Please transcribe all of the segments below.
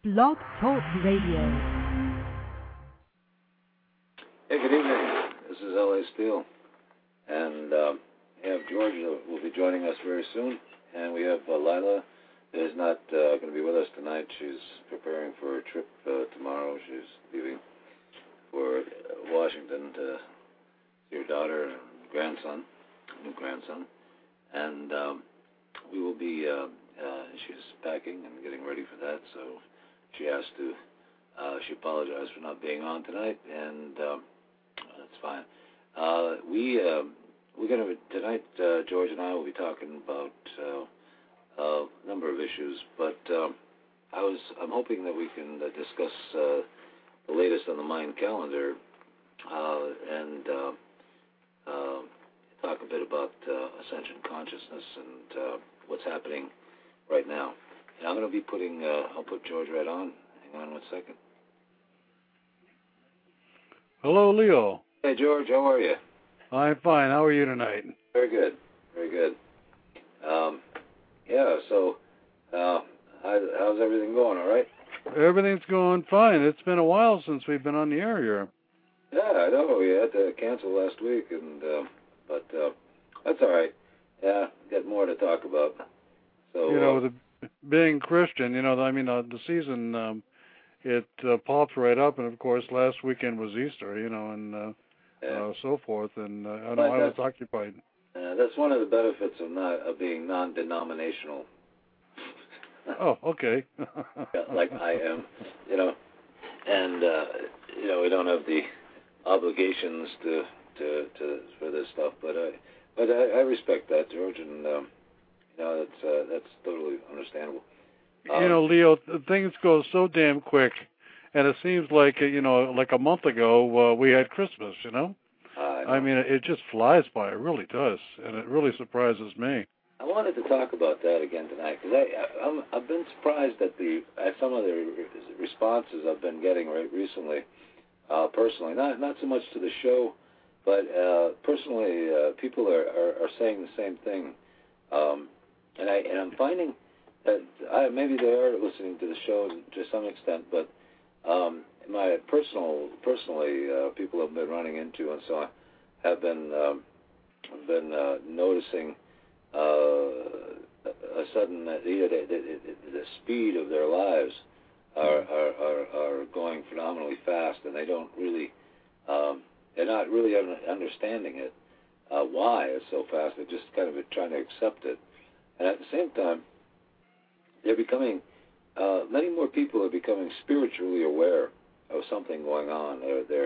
Blog Talk Radio. Hey, good evening. This is L.A. Steele. And we have George will be joining us very soon. And we have Lila that is not going to be with us tonight. She's preparing for a trip tomorrow. She's leaving for Washington to see her daughter and grandson, new grandson. And we will be, she's packing and getting ready for that. So she has to, she apologized for not being on tonight. And that's fine. We're going to tonight. George and I will be talking about a number of issues, but I'm hoping that we can discuss the latest on the Mayan calendar and talk a bit about ascension consciousness and what's happening right now. And I'm going to be putting. I'll put George right on. Hang on 1 second. Hello, Leo. Hey, George. How are you? I'm fine. How are you tonight? Very good. Very good. Yeah, so how's everything going, all right? Everything's going fine. It's been a while since we've been on the air here. Yeah, I know. We had to cancel last week, but that's all right. Yeah, got more to talk about. So being Christian, the season, it pops right up, and of course, last weekend was Easter, and so forth, and I was occupied. That's one of the benefits of being non-denominational. Oh, okay. Like I am, and we don't have the obligations to for this stuff, but I respect that, George, and that's totally understandable. Leo, things go so damn quick, and it seems like like a month ago we had Christmas. I mean, it just flies by. It really does, and it really surprises me. I wanted to talk about that again tonight because I've been surprised at some of the responses I've been getting right recently. Personally, not so much to the show, but personally, people are saying the same thing, and I'm finding that maybe they are listening to the show to some extent, but personally, people have been running into and so on have been noticing a sudden the speed of their lives are going phenomenally fast, and they don't really they're not really understanding it why it's so fast. They're just kind of trying to accept it, and at the same time, they're becoming many more people are becoming spiritually aware of something going on.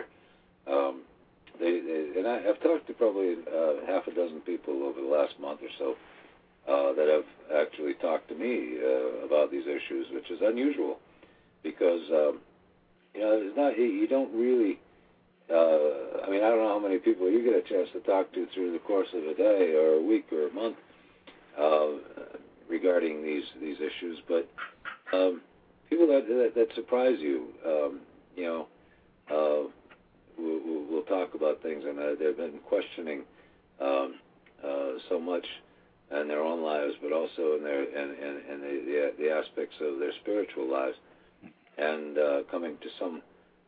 And I've talked to probably half a dozen people over the last month or so that have actually talked to me about these issues, which is unusual because it's not you don't really. I don't know how many people you get a chance to talk to through the course of a day or a week or a month regarding these issues, but people that surprise you, we'll talk about things, and they've been questioning so much in their own lives, but also in their and the aspects of their spiritual lives, and coming to some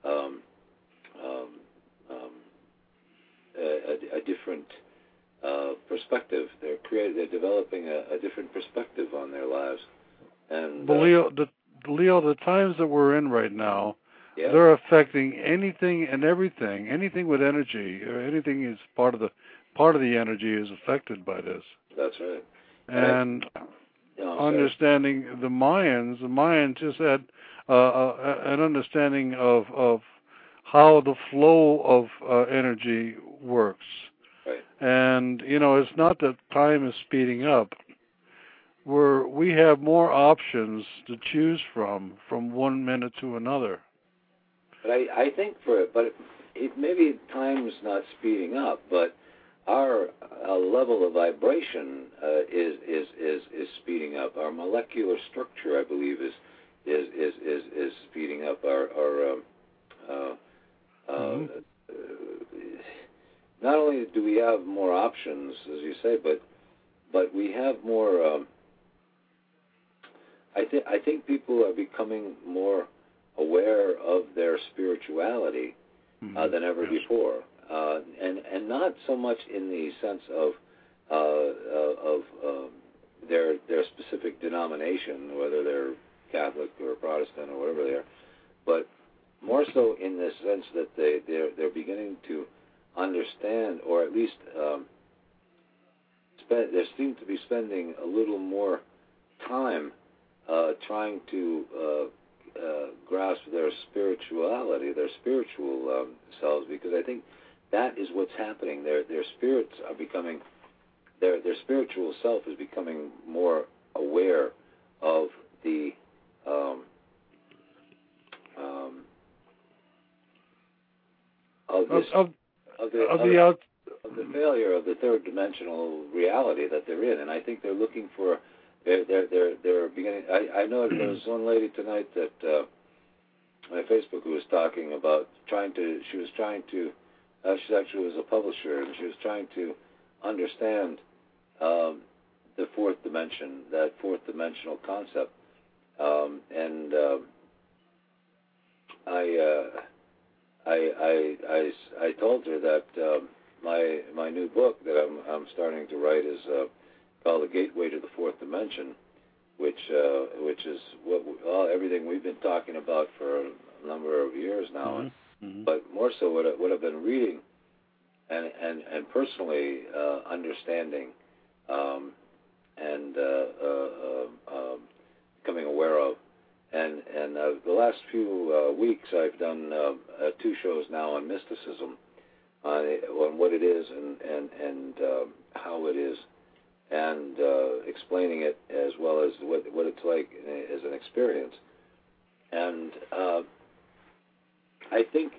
a different perspective. They're developing a different perspective on their lives. And Leo, the times that we're in right now, yeah. They're affecting anything and everything. Anything with energy, or anything is part of the energy is affected by this. That's right. And understanding the Mayans just had an understanding of how the flow of energy works. Right. And it's not that time is speeding up. We have more options to choose from 1 minute to another. But I think maybe time's not speeding up, but our level of vibration is speeding up. Our molecular structure, I believe, is speeding up. Not only do we have more options, as you say, but we have more I think people are becoming more aware of their spirituality than ever before, and not so much in the sense of their specific denomination, whether they're Catholic or Protestant or whatever they are, but more so in the sense that they're beginning to understand, or at least they seem to be spending a little more time trying to grasp their spirituality, their spiritual selves, because I think that is what's happening. Their spirits are becoming, their spiritual self is becoming more aware of the the failure of the third dimensional reality that they're in, and I think they're looking for. They're beginning. I know there was one lady tonight that on Facebook who was talking about she actually was a publisher, and she was trying to understand the fourth dimension, that fourth dimensional concept, and I told her that my new book that I'm starting to write is called The Gateway to the Fourth Dimension, which is everything we've been talking about for a number of years now, but more so what I've been reading and personally understanding and becoming aware of. And the last few weeks I've done 2 shows now on mysticism, on what it is and how it is, and explaining it as well as what it's like as an experience. And I think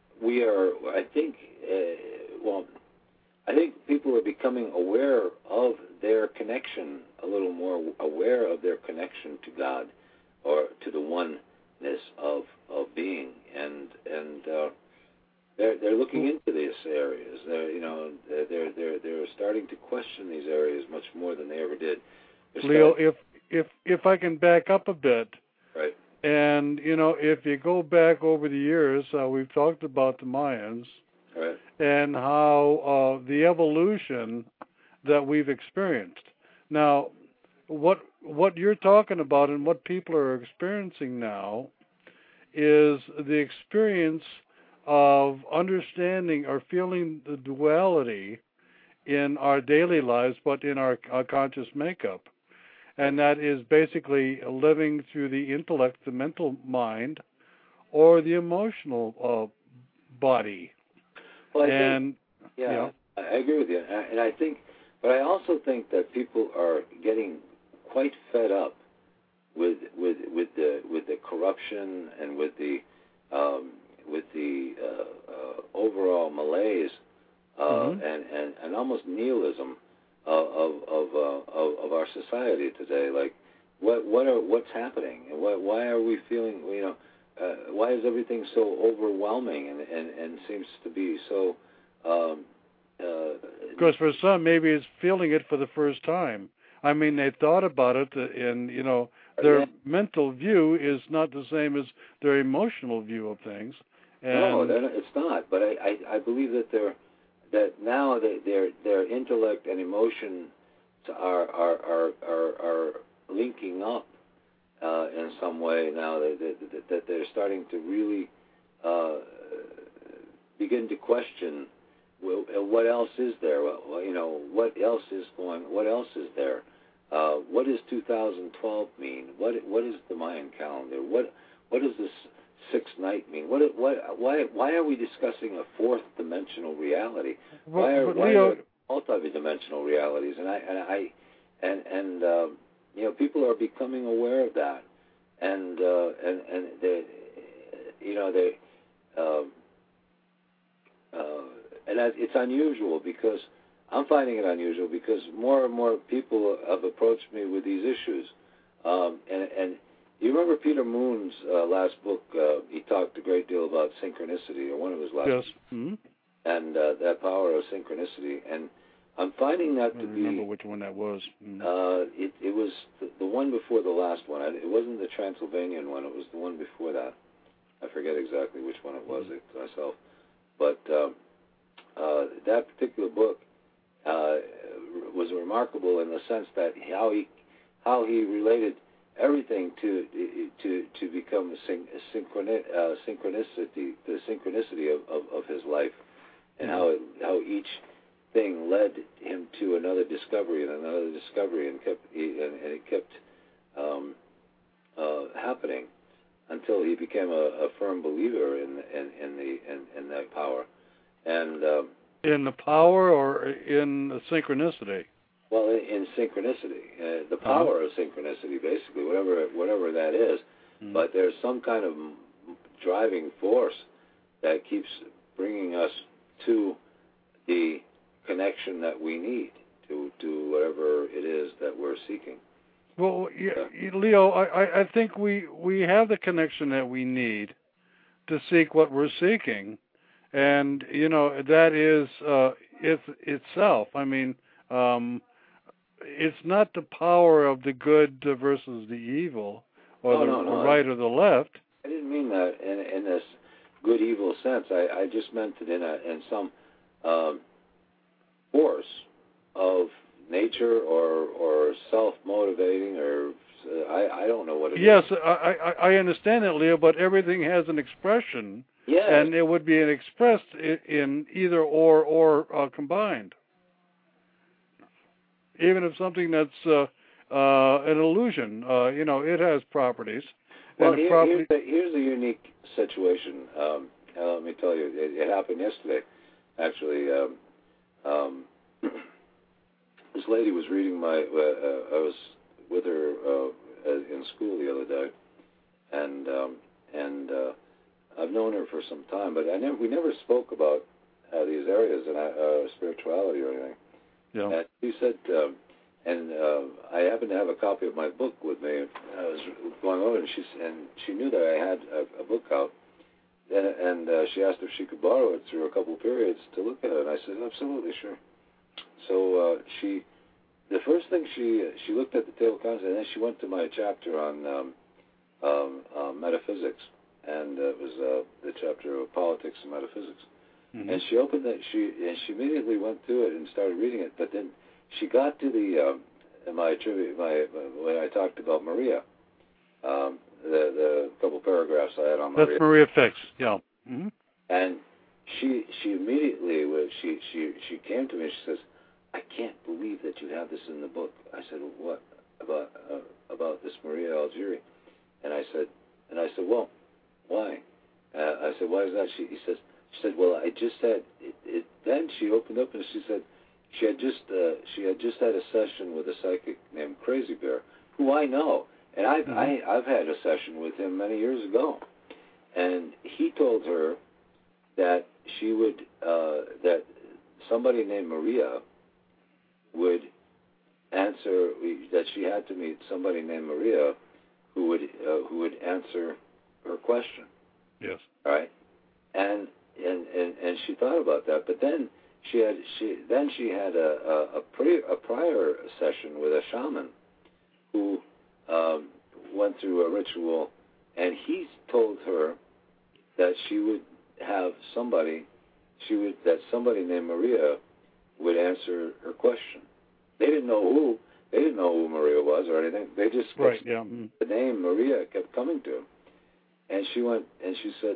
people are becoming aware of their connection, a little more aware of their connection to God or to the oneness of being, and they're looking into these areas. They're starting to question these areas much more than they ever did. Leo, if I can back up a bit, right? And if you go back over the years, we've talked about the Mayans, right, and how the evolution that we've experienced. Now, what you're talking about and what people are experiencing now is the experience of understanding or feeling the duality in our daily lives, but in our conscious makeup. And that is basically living through the intellect, the mental mind, or the emotional body. Well, I agree with you, and but I also think that people are getting quite fed up with the corruption and with the overall malaise and almost nihilism of our society today. Like, what's happening, and why are we feeling? Why is everything so overwhelming and seems to be so? Because for some, maybe it's feeling it for the first time. I mean, they thought about it, and their mental view is not the same as their emotional view of things. And no, it's not. But I believe that now their intellect and emotion are linking up in some way now. That they're starting to really begin to question. Well, what else is there? What else is going? What else is there? What does 2012 mean? What is the Mayan calendar? What does this sixth night mean? Why are we discussing a fourth dimensional reality? Why are multi-dimensional realities? And people are becoming aware of that, and it's unusual, because I'm finding it unusual because more and more people have approached me with these issues. And you remember Peter Moon's last book? He talked a great deal about synchronicity, or one of his last books, and that power of synchronicity. And I'm finding that to be. I remember which one that was. It was the one before the last one. It wasn't the Transylvanian one. It was the one before that. I forget exactly which one it was myself. But that particular book was remarkable in the sense that how he related everything to become synchronicity, the synchronicity of his life, and how each thing led him to another discovery and another discovery, and it kept happening until he became a firm believer in that power. And in the power or in the synchronicity? Well, in synchronicity, the power of synchronicity, basically, whatever that is. But there's some kind of driving force that keeps bringing us to the connection that we need to whatever it is that we're seeking. Well, Leo, I think we have the connection that we need to seek what we're seeking, and that is itself. I mean, it's not the power of the good versus the evil, or the right or the left. I didn't mean that in this good evil sense. I just meant it in some force of nature or self-motivating, or I don't know what it is. Yes, I understand that, Leo, but everything has an expression, and it would be expressed in either or combined. Even if something that's an illusion, it has properties. Well, here's a unique situation. Let me tell you, it happened yesterday, actually. This lady was reading I was with her in school the other day, and I've known her for some time, but we never spoke about these areas and spirituality or anything. Yeah. And she said, I happened to have a copy of my book with me. I was going over, and she knew that I had a book out, and she asked if she could borrow it through a couple of periods to look at it. And I said, absolutely, sure. So the first thing she looked at the table of contents, and then she went to my chapter on metaphysics, and it was the chapter of politics and metaphysics. Mm-hmm. And she opened that. She immediately went through it and started reading it. But then she got to when I talked about Maria, the couple paragraphs I had on Maria. That's Maria Fix, yeah. Mm-hmm. And she immediately she came to me and she says, I can't believe that you have this in the book. I said, well, what about this Maria Algieri? And I said, well, why? I said, why is that? She said, well, I just had it. Then she opened up and she said she had just had a session with a psychic named Crazy Bear, who I know, and I've had a session with him many years ago, and he told her that she would that somebody named Maria would answer, that she had to meet somebody named Maria who would answer her question. Yes. All right. And she thought about that, but then she had a prior session with a shaman who went through a ritual, and he told her that she would have somebody named Maria would answer her question. They didn't know who Maria was or anything. They just the name Maria kept coming to him, and she went and she said.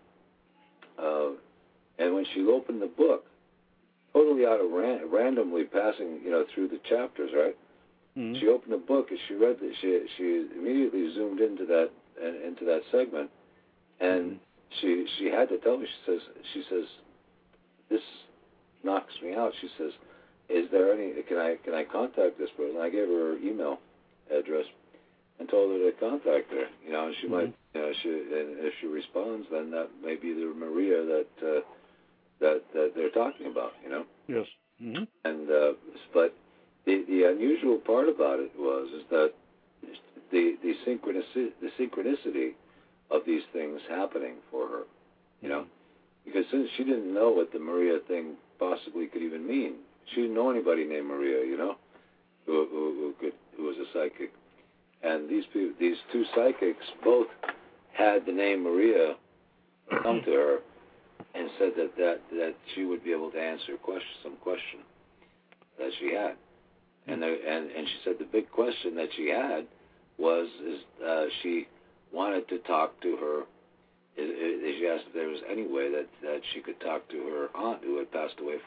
And when she opened the book, totally out of randomly passing, through the chapters, right? Mm-hmm. She opened the book and she read that she immediately zoomed into that segment, and she had to tell me. She says, this knocks me out. She says, is there any? Can I contact this person? I gave her email address and told her to contact her. And she might. And if she responds, then that may be the Maria that they're talking about. Yes. Mm-hmm. And but the unusual part about it is that the synchronicity of these things happening for her, because since she didn't know what the Maria thing possibly could even mean, she didn't know anybody named Maria, you know, who was a psychic. And these two psychics both had the name Maria come to her and said that she would be able to answer some question that she had. And she said the big question that she had was she wanted to talk to her. She asked if there was any way that she could talk to her aunt who had passed away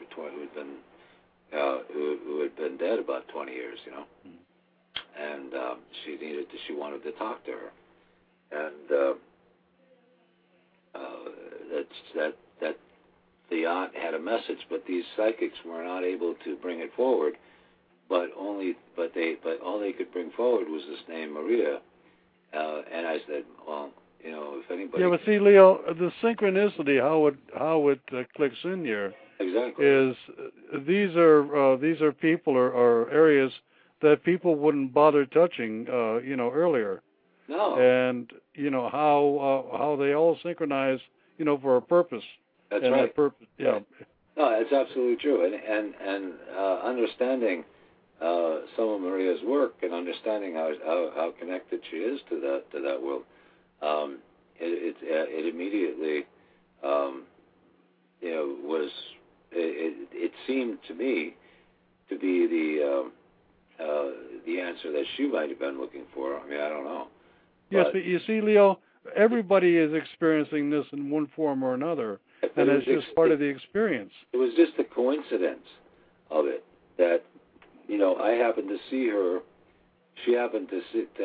who had been dead about 20 years, you know. And she wanted to talk to her, and that the aunt had a message, but these psychics were not able to bring it forward. But all they could bring forward was this name Maria, and I said, well, you know, if anybody. Yeah, but see, Leo, the synchronicity, how it clicks in here. Exactly. Is these are people or areas that people wouldn't bother touching, you know, earlier. No. And you know how they all synchronize, you know, for a purpose. That's and right. That purpose, yeah. Right. No, that's absolutely true. And understanding some of Maria's work and understanding how connected she is to that world, it immediately, you know, was. It seemed to me to be the answer that she might have been looking for. I mean, I don't know. Yes, but you see, Leo, everybody is experiencing this in one form or another, and it's just part of the experience. It was just a coincidence of it that, you know, I happened to see her. She happened to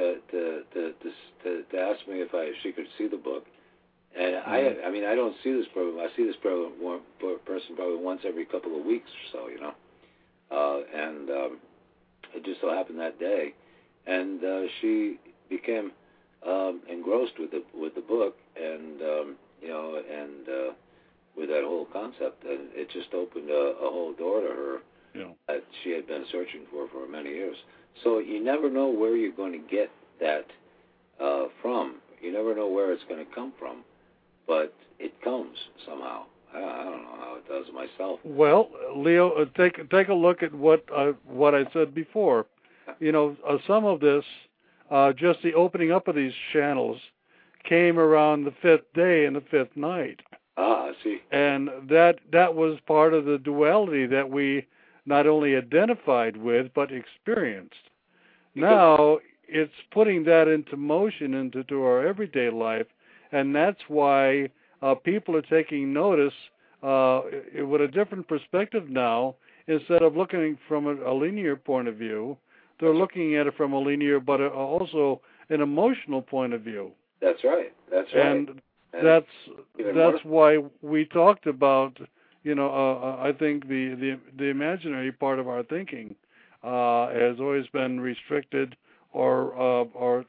ask me if she could see the book. And I mean, I don't see this problem. I see this person probably once every couple of weeks or so, you know. And it just so happened that day, and she became engrossed with the book, and you know, and with that whole concept, and it just opened a whole door to her that she had been searching for many years. So you never know where you're going to get that from. You never know where it's going to come from. But it comes somehow. I don't know how it does myself. Well, Leo, take a look at what I said before. You know, some of this, just the opening up of these channels, came around the fifth day and the fifth night. Ah, I see. And that was part of the duality that we not only identified with but experienced. Now it's putting that into motion into our everyday life. And that's why people are taking notice with a different perspective now. Instead of looking from a linear point of view, they're looking at it from a linear but also an emotional point of view. That's right. That's right. And that's why we talked about, you know, I think the imaginary part of our thinking has always been restricted or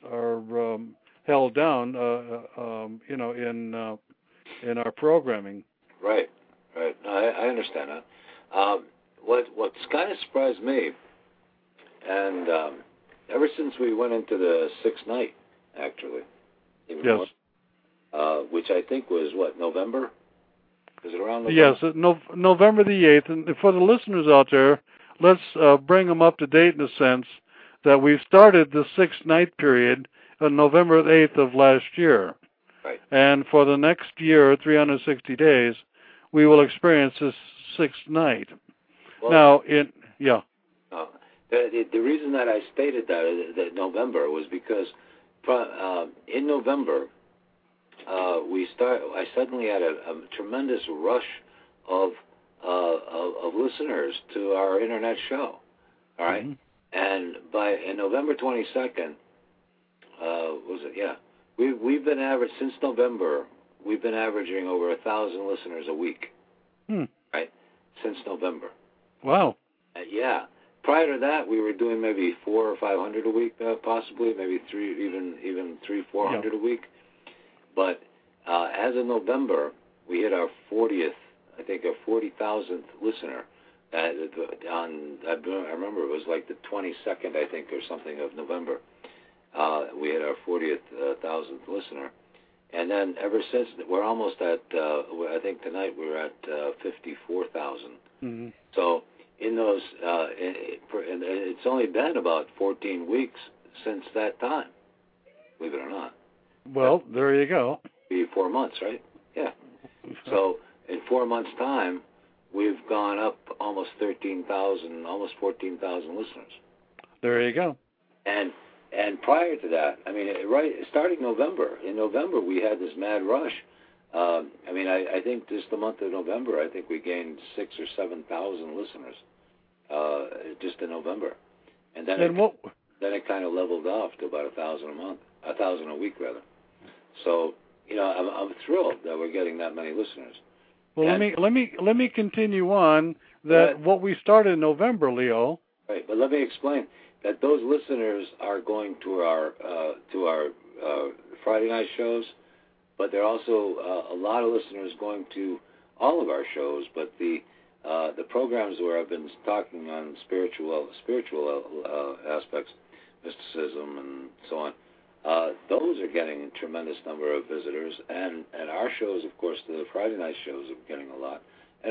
held down, you know, in our programming. Right. I understand that. What's kind of surprised me, and ever since we went into the sixth night, actually, even more, which I think was November? Is it around November? Yes, November the 8th. And for the listeners out there, let's bring them up to date in a sense that we've started the sixth night period on November 8th of last year. Right. And for the next year, 360 days, we will experience this sixth night. Well, now, the reason that I stated that November was because in November, I suddenly had a tremendous rush of listeners to our internet show. All right? Mm-hmm. And in November 22nd, was it? Yeah. We've been since November. We've been averaging over 1,000 listeners a week. Right, since November. Wow. Yeah. Prior to that, we were doing maybe 400 or 500 a week, possibly maybe 400 a week. But as of November, we hit our 40th, I think, our 40,000th listener. I remember it was like the 22nd, I think, or something of November. We had our 40th thousandth listener, and then ever since we're almost at. I think tonight we're at 54,000. Mm-hmm. So in those, and it's only been about 14 weeks since that time, believe it or not. Well, there you go. Be 4 months, right? Yeah. So in 4 months' time, we've gone up almost 13,000, almost 14,000 listeners. There you go. And prior to that, I mean, right, starting November. In November, we had this mad rush. I mean, I think just the month of November, I think we gained 6,000 or 7,000 listeners just in November, and then it kind of leveled off to about 1,000 a month, 1,000 a week rather. So I'm thrilled that we're getting that many listeners. Well, let me continue on that what we started in November, Leo. Right, but let me explain that those listeners are going to our Friday night shows, but there are also a lot of listeners going to all of our shows. But the programs where I've been talking on spiritual aspects, mysticism, and so on, those are getting a tremendous number of visitors, and our shows, of course, the Friday night shows are getting a lot, and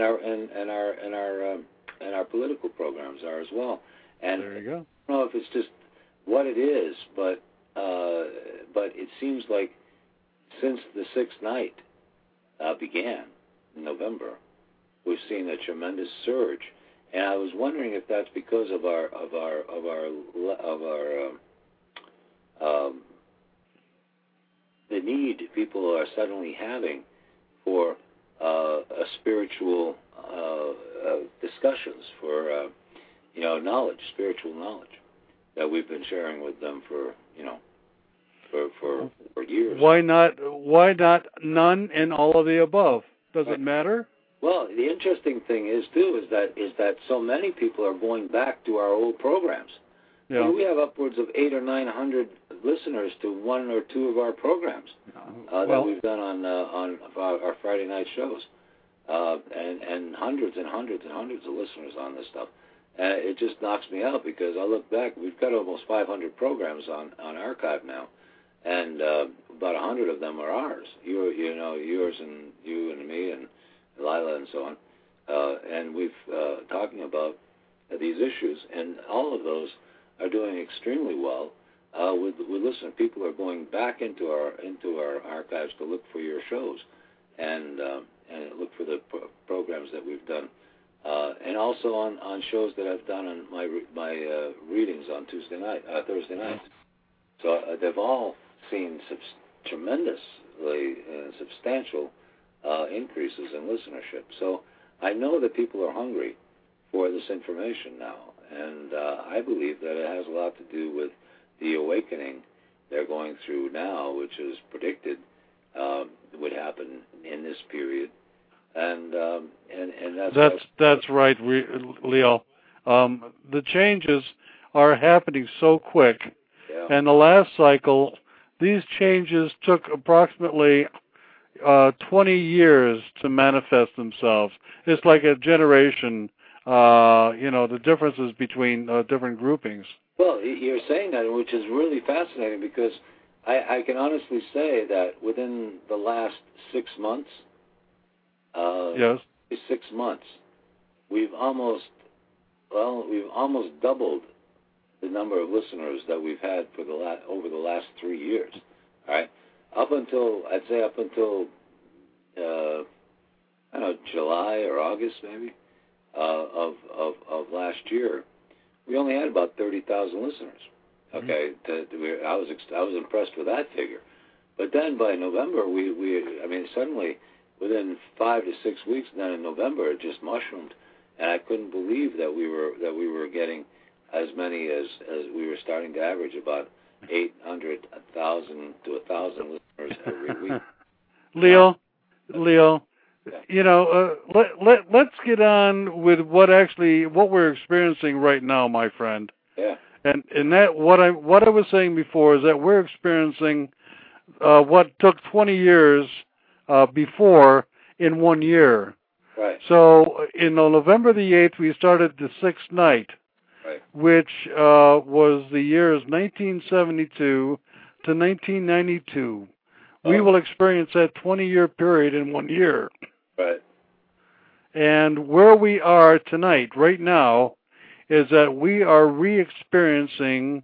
our political programs are as well. And there you go. I don't know if it's just what it is, but it seems like since the sixth night began in November, we've seen a tremendous surge, and I was wondering if that's because of our the need people are suddenly having for spiritual discussions, for knowledge, spiritual knowledge that we've been sharing with them for years. Why not none and all of the above? Does it matter? Well, the interesting thing is that so many people are going back to our old programs. Yeah. I mean, we have upwards of 800 or 900 listeners to one or two of our programs that we've done on our Friday night shows, and hundreds and hundreds and hundreds of listeners on this stuff. It just knocks me out because I look back, we've got almost 500 programs on archive now, and about 100 of them are ours. Yours and you and me and Lila and so on, and we've talking about these issues, and all of those are doing extremely well with listeners. People are going back into our archives to look for your shows, and look for the programs that we've done, and also on shows that I've done on my readings on Thursday nights. So they've all seen tremendously substantial increases in listenership. So I know that people are hungry for this information now, and I believe that it has a lot to do with the awakening they're going through now, which is predicted would happen in this period, and that's right, Leo. The changes are happening so quick, and the last cycle, these changes took approximately 20 years to manifest themselves. It's like a generation. The differences between different groupings. Well, you're saying that, which is really fascinating, because I can honestly say that within the last 6 months, 6 months, we've almost doubled the number of listeners that we've had for over the last 3 years. All right, up until July or August maybe. Of last year, we only had about 30,000 listeners. Okay, I was impressed with that figure, but then by November, suddenly within 5 to 6 weeks, then in November it just mushroomed, and I couldn't believe that we were getting as many as we were starting to average about 800, 1,000 to 1,000 listeners every week. Leo. Let's get on with what we're experiencing right now, my friend. Yeah. And that what I was saying before is that we're experiencing what took 20 years before in 1 year. Right. So in November the 8th, we started the sixth night, right, which was the years 1972 to 1992. We will experience that 20-year period in 1 year. Right. And where we are tonight, right now, is that we are re-experiencing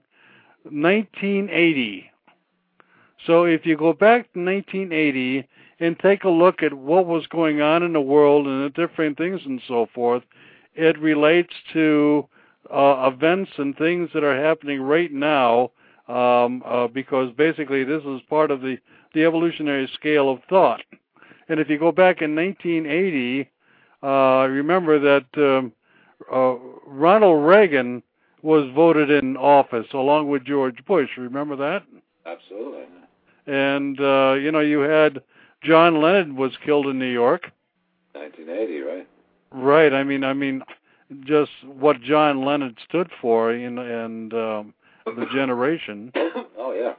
1980. So if you go back to 1980 and take a look at what was going on in the world and the different things and so forth, it relates to events and things that are happening right now, because basically this is part of the evolutionary scale of thought. And if you go back in 1980, remember that Ronald Reagan was voted in office along with George Bush. Remember that? Absolutely. And you had John Lennon was killed in New York. 1980, right? Right. I mean, just what John Lennon stood for, and the generation. Oh yeah.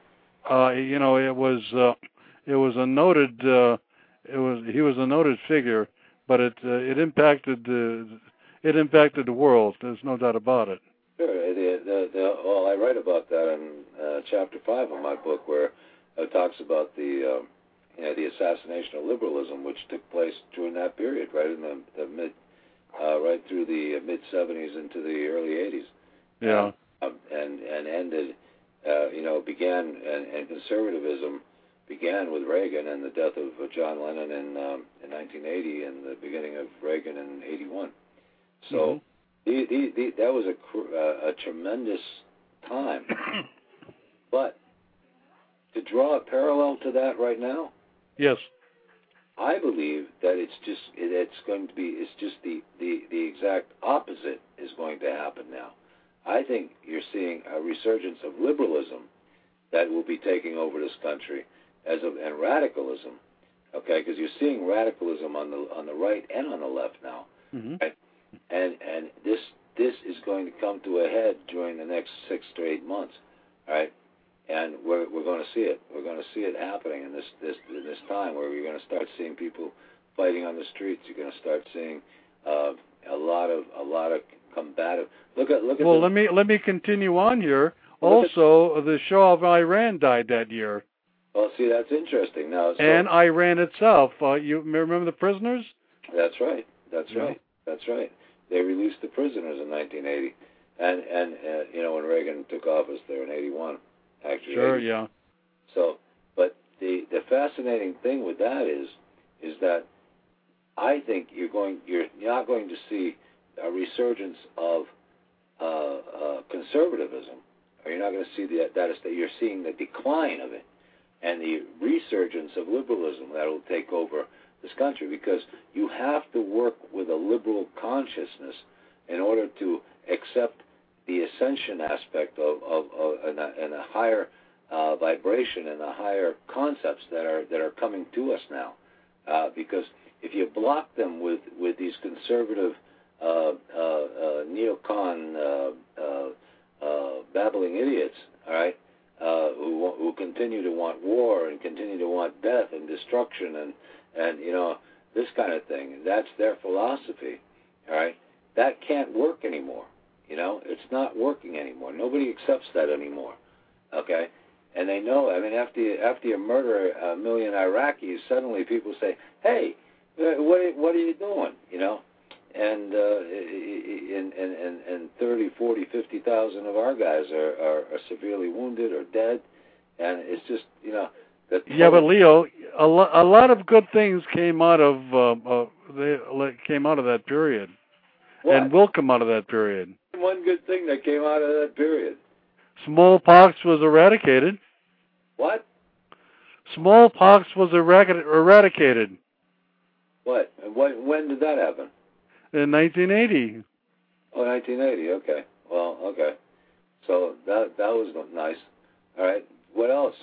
It was a noted. He was a noted figure, but it impacted the world. There's no doubt about it. Sure. Well, I write about that in chapter 5 of my book, where it talks about the assassination of liberalism, which took place during that period, right in the mid, right through the mid 70s into the early 80s. Yeah. And ended, began, and conservatism began with Reagan and the death of John Lennon in 1980 and the beginning of Reagan in 81. So that was a tremendous time. But to draw a parallel to that right now, yes, I believe that it's just the exact opposite is going to happen now. I think you're seeing a resurgence of liberalism that will be taking over this country, and radicalism, okay? Because you're seeing radicalism on the right and on the left now, right? And this is going to come to a head during the next 6 to 8 months, right? And we're going to see it. We're going to see it happening in this time, where you're going to start seeing people fighting on the streets. You're going to start seeing a lot of combative. Look at. Well, let me continue on here. Also, the Shah of Iran died that year. Well, see, that's interesting. Now, and Iran itself. You remember the prisoners? That's right. That's right. They released the prisoners in 1980, and when Reagan took office there in 81, actually. Sure. 80. Yeah. So, but the fascinating thing with that is that I think you're not going to see a resurgence of conservatism, or you're not going to see that you're seeing the decline of it and the resurgence of liberalism that will take over this country, because you have to work with a liberal consciousness in order to accept the ascension aspect of and a higher vibration and the higher concepts that are coming to us now, because if you block them with these conservative neocon babbling idiots, all right, who continue to want war and continue to want death and destruction and this kind of thing, and that's their philosophy, all right, that can't work anymore. It's not working anymore. Nobody accepts that anymore, okay? And they know. I mean, after you murder 1 million Iraqis, suddenly people say, "Hey, what are you doing?" And 30, 40, 50,000 of our guys are severely wounded or dead, and it's just Yeah, but Leo, a lot of good things came out of that period, and will come out of that period. One good thing that came out of that period. Smallpox was eradicated. What? Smallpox was eradicated. What? And when did that happen? In 1980. Oh, 1980. Okay. Well, okay. So that was nice. All right. What else?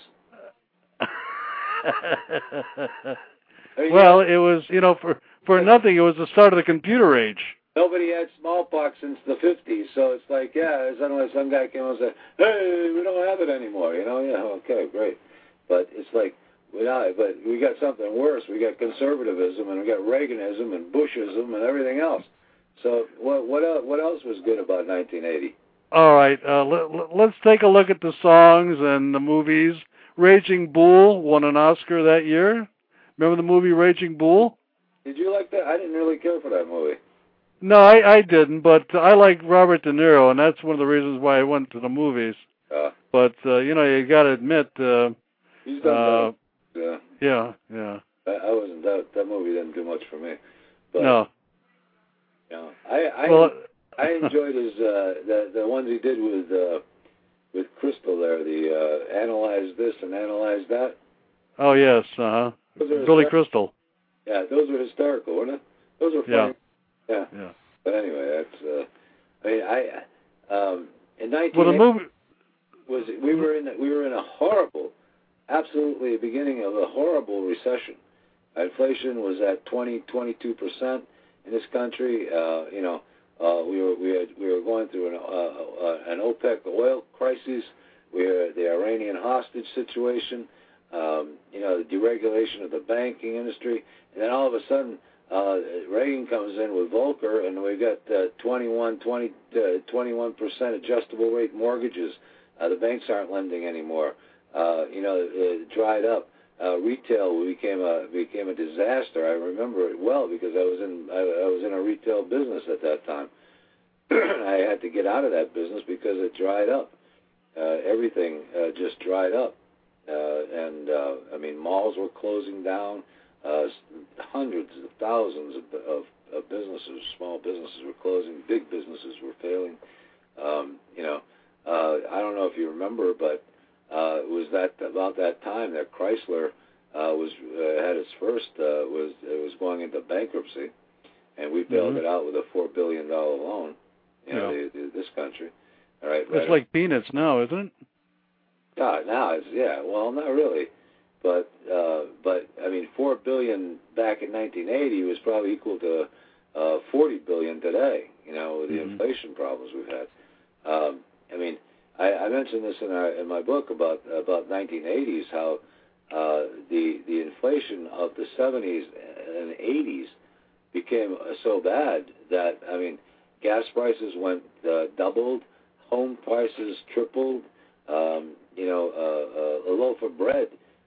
Well, it was, for nothing, it was the start of the computer age. Nobody had smallpox since the 50s, so it's like, suddenly some guy came and said, "Hey, we don't have it anymore," Yeah, okay, great. But it's like, but we got something worse. We got conservatism, and we got Reaganism, and Bushism, and everything else. So what else was good about 1980? All right, let's take a look at the songs and the movies. Raging Bull won an Oscar that year. Remember the movie Raging Bull? Did you like that? I didn't really care for that movie. No, I didn't, but I like Robert De Niro, and that's one of the reasons why I went to the movies. But you got to admit, he's done yeah. I wasn't that movie didn't do much for me. But, no. I enjoyed his the ones he did with Crystal there. The Analyze This and Analyze That. Oh yes, Billy Crystal. Yeah, those were hysterical, weren't it? Those were funny. Yeah. But anyway, that's. In 1980, well, the movie we were in a horrible, absolutely the beginning of a horrible recession. Inflation was at 22% in this country. We were going through an OPEC oil crisis. We had the Iranian hostage situation. The deregulation of the banking industry, and then all of a sudden, Reagan comes in with Volcker, and we've got 21% adjustable rate mortgages. The banks aren't lending anymore. Dried up. Retail became a disaster. I remember it well because I was in a retail business at that time. I had to get out of that business because it dried up. Everything just dried up. Malls were closing down. Hundreds of thousands of businesses, small businesses were closing. Big businesses were failing. I don't know if you remember, but it was about that time that Chrysler had its first was going into bankruptcy, and we bailed it out with a $4 billion loan. This country. All right, it's like peanuts now, isn't it? Now it's well, not really, but $4 billion back in 1980 was probably equal to $40 billion today. With the inflation problems we've had. I mentioned this in my book about 1980s, how the inflation of the 70s and 80s became so bad that gas prices went doubled, home prices tripled. A loaf of bread,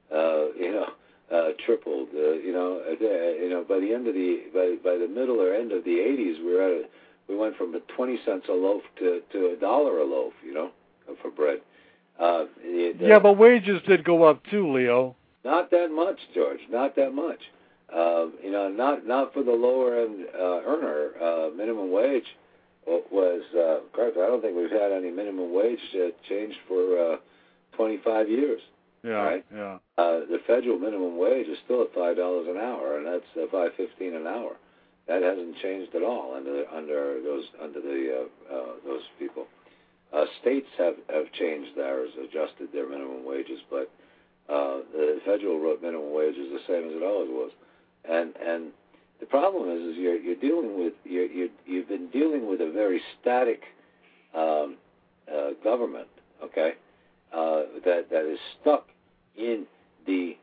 tripled. By the end of by the middle or end of the 80s, we went from 20 cents a loaf to $1 a loaf. For bread. But wages did go up too, Leo. Not that much, George. Not that much. Not for the lower end earner. Minimum wage was. I don't think we've had any minimum wage change for 25 years. Yeah. Right? Yeah. The federal minimum wage is still at $5 an hour, and that's $5.15 an hour. That hasn't changed at all under those people. States have changed theirs, adjusted their minimum wages, but the federal minimum wage is the same as it always was. And the problem is you're dealing with you've been dealing with a very static government, okay, that is stuck in the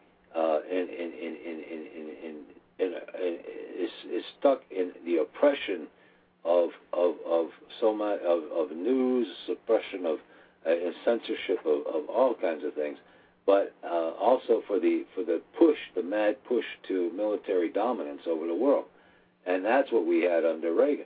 is stuck in the oppression of so much of news, suppression of and censorship of all kinds of things, but also for the mad push to military dominance over the world, and that's what we had under Reagan,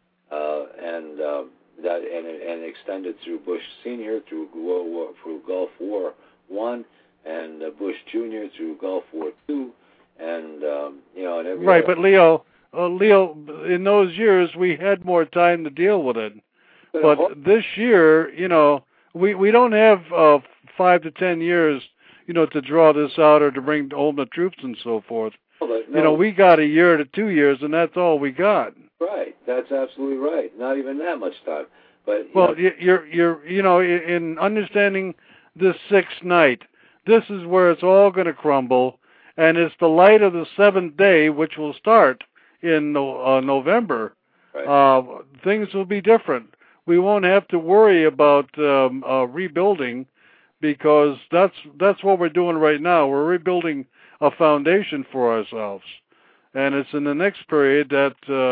and extended through Bush Senior, through Gulf War I, and Bush Jr. through Gulf War II, and and every right. But Leo, in those years we had more time to deal with it. But this year, we don't have 5 to 10 years, to draw this out or to bring home the troops and so forth. No. We got a year to 2 years, and that's all we got. Right, that's absolutely right. Not even that much time. But you're in understanding this sixth night, this is where it's all going to crumble, and it's the light of the seventh day, which will start in November. Right. Things will be different. We won't have to worry about rebuilding, because that's what we're doing right now. We're rebuilding a foundation for ourselves, and it's in the next period that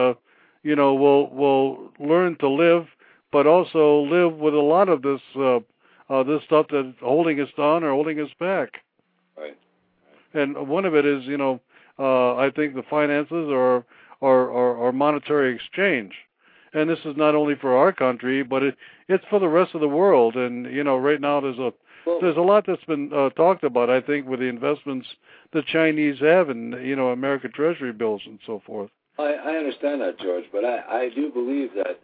we'll learn to live, but also live with a lot of this stuff that's holding us down or holding us back. Right. And one of it is I think the finances or monetary exchange. And this is not only for our country, but it's for the rest of the world. And right now there's a lot that's been talked about. I think with the investments the Chinese have in American Treasury bills and so forth. I understand that, George, but I do believe that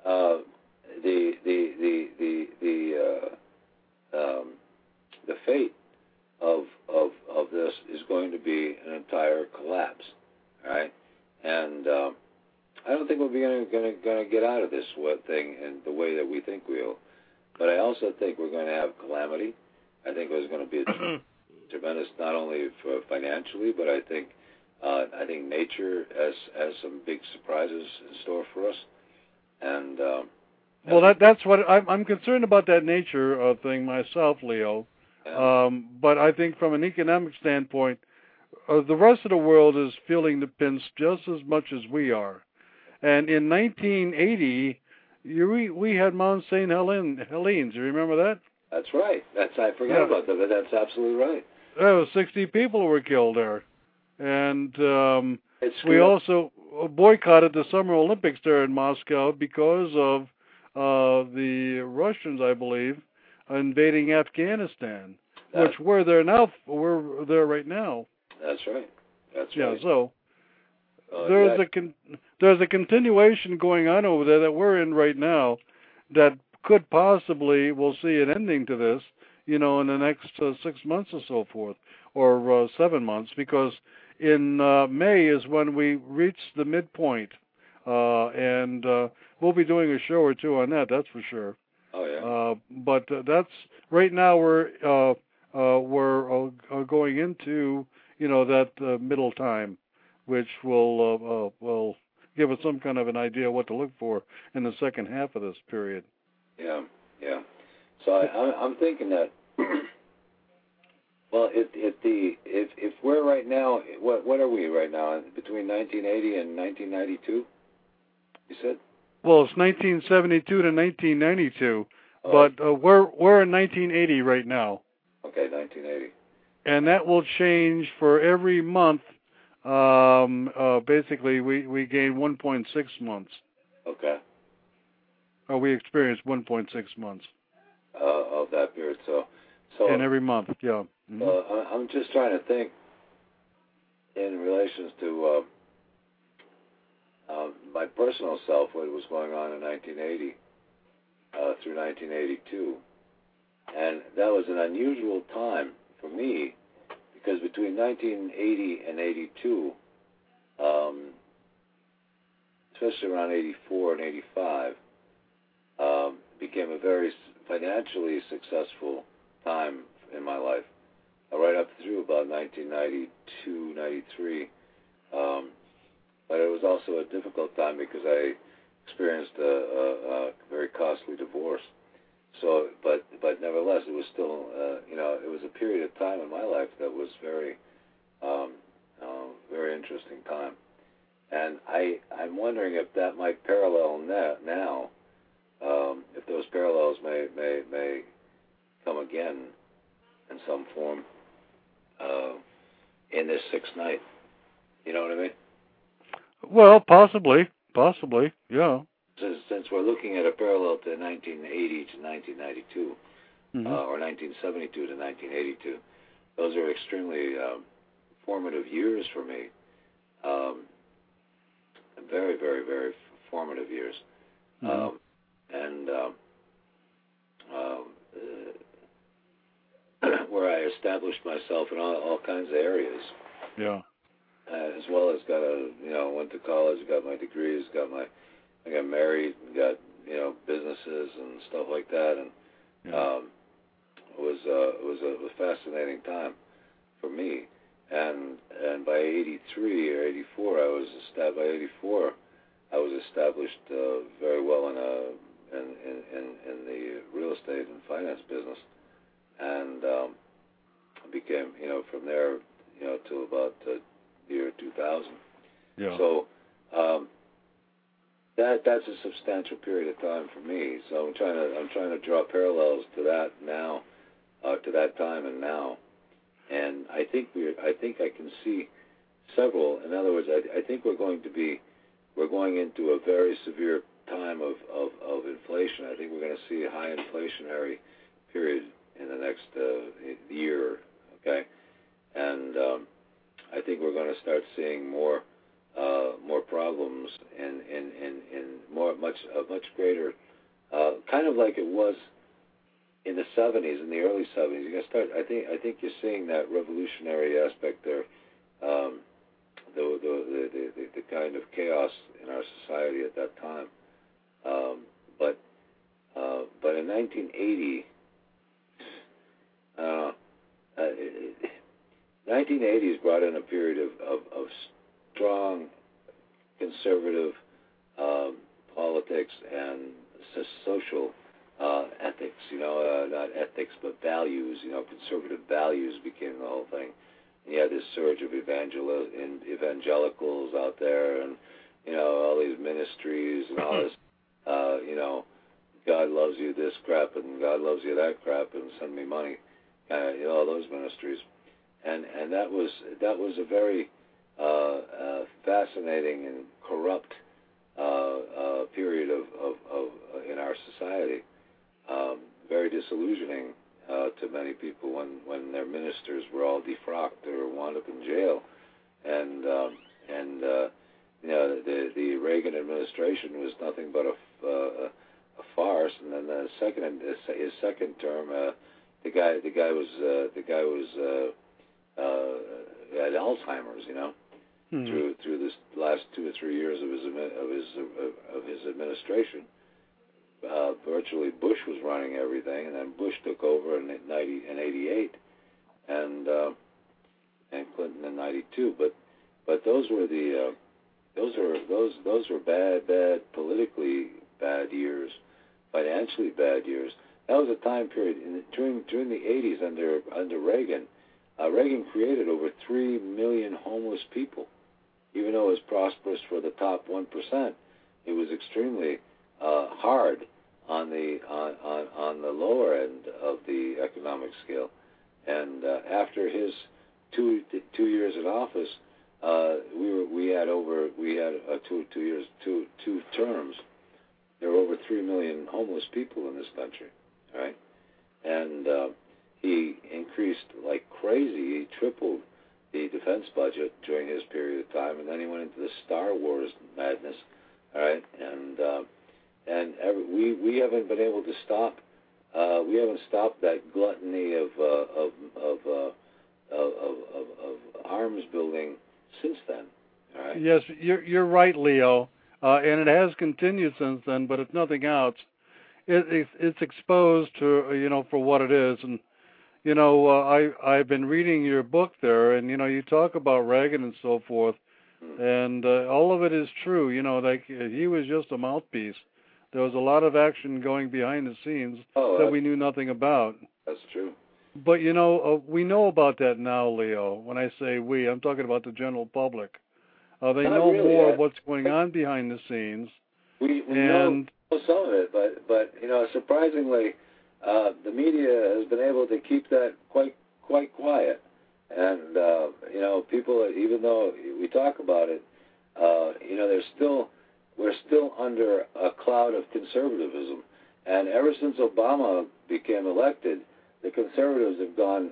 the fate of this is going to be an entire collapse, all right? And I don't think we're going to get out of this thing in the way that we think we will. But I also think we're going to have calamity. I think there's going to be a tremendous, not only for financially, but I think nature has some big surprises in store for us. And well, that's what I'm concerned about, that nature thing myself, Leo. Yeah. But I think from an economic standpoint, the rest of the world is feeling the pinch just as much as we are. And in 1980, we had Mount St. Helens. You remember that? That's right. I forgot about that, but that's absolutely right. There were 60 people who were killed there. And we also boycotted the Summer Olympics there in Moscow because of the Russians, I believe, invading Afghanistan, which we're there now. We're there right now. That's right. That's right. Yeah. So there's a continuation going on over there that we're in right now that could possibly, we'll see an ending to this, in the next 6 months or so forth, or 7 months, because in May is when we reach the midpoint, and we'll be doing a show or two on that. That's for sure. Oh yeah. But that's right now we're going into that middle time, which will give us some kind of an idea what to look for in the second half of this period. Yeah. So I'm thinking that. Well, if we're right now, what are we right now? Between 1980 and 1992, you said? Well, it's 1972 to 1992, but we're in 1980 right now. Okay, 1980. And that will change for every month. Basically, we gain 1.6 months. Okay. Or we experience 1.6 months. Of that period, so. And every month, yeah. Mm-hmm. I'm just trying to think in relations to my personal self, what was going on in 1980 through 1982. And that was an unusual time for me because between 1980 and 82, especially around 84 and 85, became a very financially successful time in my life, right up through about 1992, 93. But it was also a difficult time because I experienced a very costly divorce. So, but nevertheless, it was still, it was a period of time in my life that was very, very interesting time. And I'm wondering if that might parallel now, if those parallels may come again in some form in this sixth night. You know what I mean? Well, possibly, yeah. Since we're looking at a parallel to 1980 to 1992, or 1972 to 1982, those are extremely formative years for me. Very, very, very formative years. Where I established myself in all kinds of areas. Yeah. As well as went to college, got my degrees, I got married, got businesses and stuff like that, and it was a fascinating time for me. And by 83 or 84, I was established very well in the real estate and finance business, and became from there till about the year 2000. Yeah. So that's a substantial period of time for me. So I'm trying to draw parallels to that now, to that time and now, and I think I can see several. In other words, I think we're going into a very severe time of inflation. I think we're going to see a high inflationary period in the next year. Okay, and I think we're going to start seeing more problems and much greater, kind of like it was in the 70s, in the early 70s. You're going to start. I think you're seeing that revolutionary aspect there. The kind of chaos in our society at that time. But in 1980, 1980s brought in a period of strong conservative politics and social ethics. Not ethics but values. Conservative values became the whole thing. And you had this surge of evangelicals out there, and all these ministries and all this. God loves you this crap and God loves you that crap and send me money. All those ministries, and that was a very fascinating and corrupt period of in our society. Very disillusioning to many people when their ministers were all defrocked or wound up in jail, and the Reagan administration was nothing but a farce. And then his second term, the guy had Alzheimer's, through this last 2 or 3 years of his administration. Virtually Bush was running everything, and then Bush took over in '88, and Clinton in '92. But those were those were bad, politically bad years, financially bad years. That was a time period during the '80s under Reagan. Reagan created over 3 million homeless people. Even though it was prosperous for the top 1%, it was extremely hard on the lower end of the economic scale. And after his two years in office, we had 2 terms. There were over 3 million homeless people in this country, right? And he increased like crazy. He tripled the defense budget during his period of time, and then he went into the Star Wars madness, all right? We haven't been able to stop. We haven't stopped that gluttony of arms building since then. All right? Yes, you're right, Leo, and it has continued since then. But if nothing else, it's exposed to for what it is. And I've been reading your book there, and you talk about Reagan and so forth, and all of it is true. Like he was just a mouthpiece. There was a lot of action going behind the scenes that we knew nothing about. That's true. But we know about that now, Leo. When I say we, I'm talking about the general public. They know really more of what's going on behind the scenes. We know some of it, but surprisingly, the media has been able to keep that quite quiet. And people, even though we talk about it, we're still under a cloud of conservatism. And ever since Obama became elected, the conservatives have gone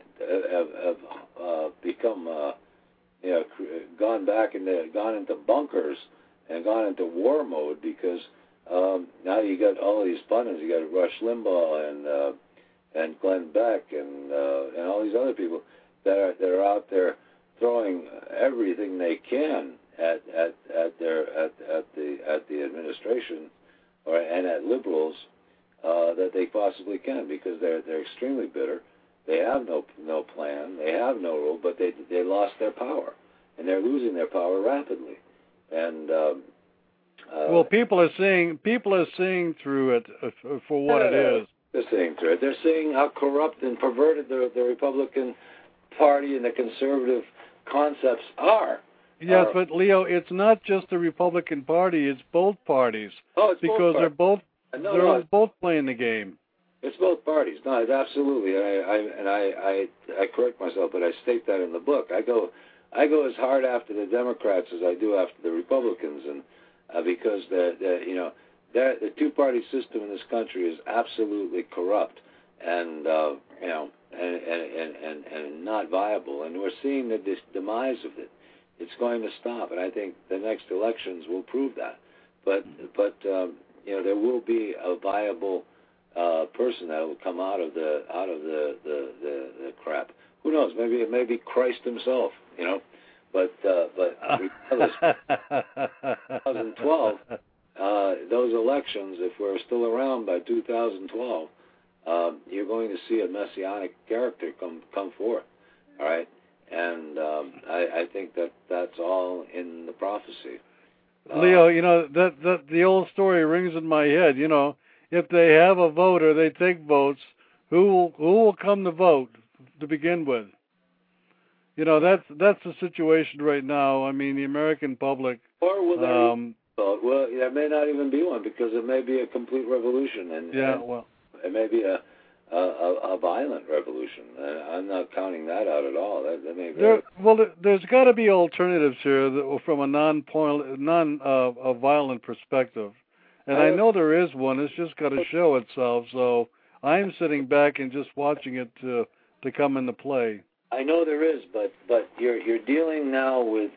into bunkers and gone into war mode, because now you got all of these pundits. You got Rush Limbaugh and Glenn Beck and all these other people that are out there throwing everything they can at the administration and at liberals that they possibly can, because they're extremely bitter. They have no plan. They have no rule, but they lost their power, and they're losing their power rapidly. And well, people are seeing through it for what it is. They're seeing through it. They're seeing how corrupt and perverted the Republican Party and the conservative concepts are. Yes, but Leo, it's not just the Republican Party; it's both parties. Oh, it's because both parties. they're both playing the game. It's both parties. No, absolutely. I correct myself, but I state that in the book. I I go as hard after the Democrats as I do after the Republicans, and because the two-party system in this country is absolutely corrupt, and and not viable, and we're seeing the demise of it. It's going to stop, and I think the next elections will prove that. But there will be a viable person that will come out of the crap. Who knows? Maybe it may be Christ himself. But regardless, 2012, those elections, if we're still around by 2012, you're going to see a messianic character come forth. All right, and I think that's all in the prophecy. Leo, that the old story rings in my head. If they have a vote or they take votes, who will come to vote to begin with? That's the situation right now. I mean, the American public. Or will there vote? Well, there may not even be one because it may be a complete revolution, and it may be a violent revolution. I'm not counting that out at all. That may be. There's got to be alternatives here from a non-violent perspective, and I know there is one. It's just got to show itself. So I'm sitting back and just watching it to come into play. I know there is, but you're dealing now with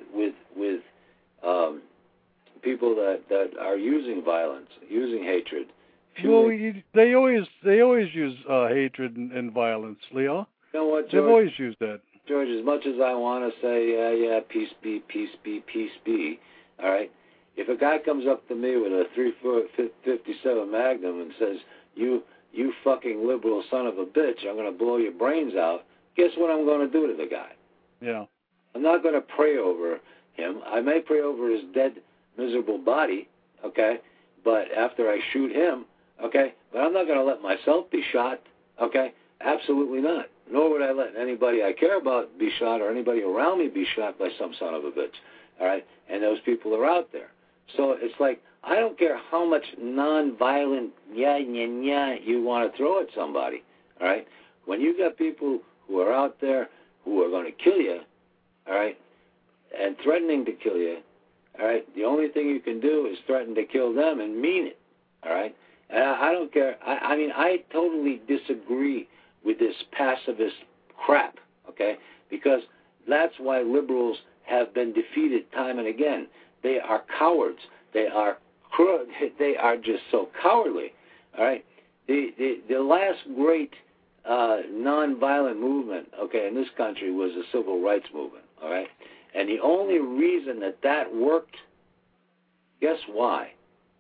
people that are using violence, using hatred. Well, they always use hatred and violence, Leo. You know what, George? They've always used that. George, as much as I want to say, yeah, peace be, peace be, peace be, all right, if a guy comes up to me with a .357 Magnum and says, you fucking liberal son of a bitch, I'm going to blow your brains out, guess what I'm going to do to the guy? Yeah. I'm not going to pray over him. I may pray over his dead, miserable body, okay, but after I shoot him, okay, but I'm not going to let myself be shot, okay, absolutely not. Nor would I let anybody I care about be shot or anybody around me be shot by some son of a bitch, all right, and those people are out there. So it's like, I don't care how much nonviolent you want to throw at somebody, all right, when you got people who are out there who are going to kill you, all right, and threatening to kill you, all right, the only thing you can do is threaten to kill them and mean it, all right? And I don't care. I mean, I totally disagree with this pacifist crap, okay, because that's why liberals have been defeated time and again. They are cowards. They are just so cowardly, all right? The last great nonviolent movement, okay, in this country was the civil rights movement, all right? And the only reason that worked, guess why?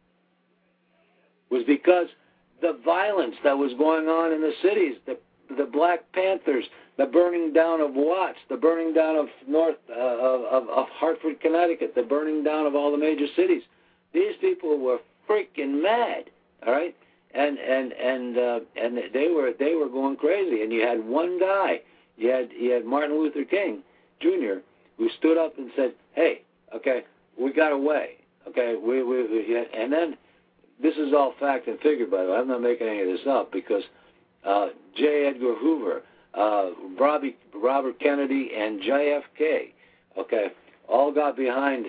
Was because the violence that was going on in the cities, the Black Panthers, the burning down of Watts, the burning down of of Hartford, Connecticut, the burning down of all the major cities. These people were freaking mad, all right? And they were going crazy. And you had one guy, you had Martin Luther King Jr., who stood up and said, "Hey, okay, we got a way, okay, and then this is all fact and figure, by the way. I'm not making any of this up because J. Edgar Hoover, Robert Kennedy, and JFK, okay, all got behind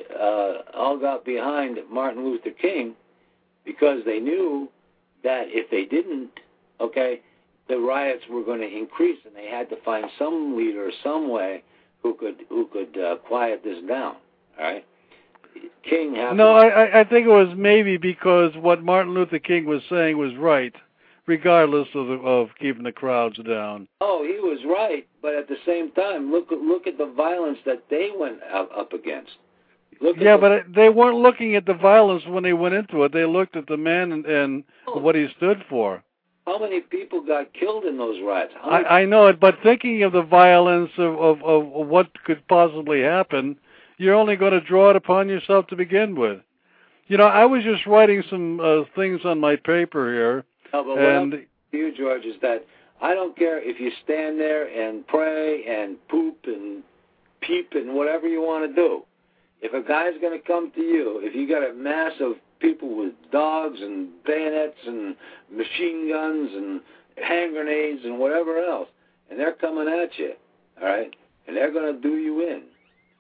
Martin Luther King because they knew that if they didn't, okay, the riots were going to increase, and they had to find some leader, some way who could quiet this down. All right, King. I think it was maybe because what Martin Luther King was saying was right, regardless of keeping the crowds down. Oh, he was right, but at the same time, look at the violence that they went up against. But they weren't looking at the violence when they went into it. They looked at the man and what he stood for. How many people got killed in those riots? I know it, but thinking of the violence of what could possibly happen, you're only going to draw it upon yourself to begin with. I was just writing some things on my paper here. No, but what I'm saying to you, George, is that I don't care if you stand there and pray and poop and peep and whatever you want to do. If a guy's going to come to you, if you got a mass of people with dogs and bayonets and machine guns and hand grenades and whatever else, and they're coming at you, all right, and they're going to do you in,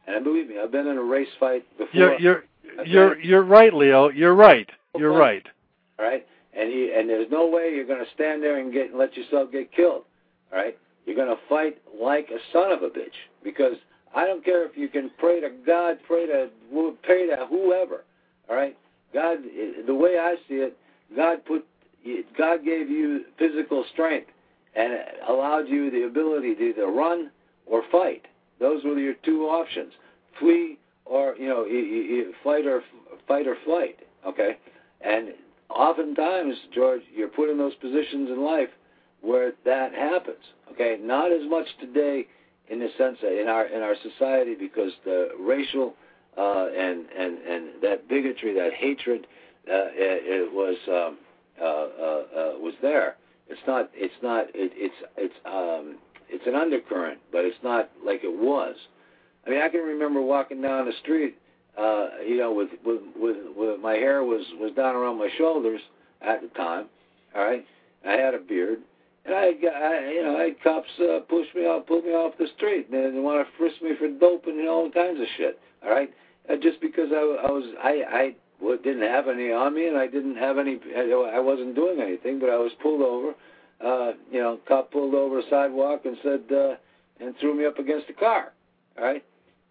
And believe me, I've been in a race fight before. You're right, Leo. You're right. You're right. All right, and there's no way you're going to stand there and let yourself get killed. All right, you're going to fight like a son of a bitch, because I don't care if you can pray to God, pray to whoever. All right, God, the way I see it, God gave you physical strength and allowed you the ability to either run or fight. Those were your two options: flee or fight or flight. Okay, and oftentimes, George, you're put in those positions in life where that happens. Okay, not as much today in the sense that in our society, because the racial and that bigotry, that hatred, it was there. It's an undercurrent, but it's not like it was. I mean, I can remember walking down the street, with my hair was down around my shoulders at the time. All right, I had a beard, and I had cops pull me off the street, and they want to frisk me for dope and all kinds of shit. All right, just because I didn't have any on me, and I didn't have any. I wasn't doing anything, but I was pulled over. Cop pulled over a sidewalk and said, and threw me up against the car. All right,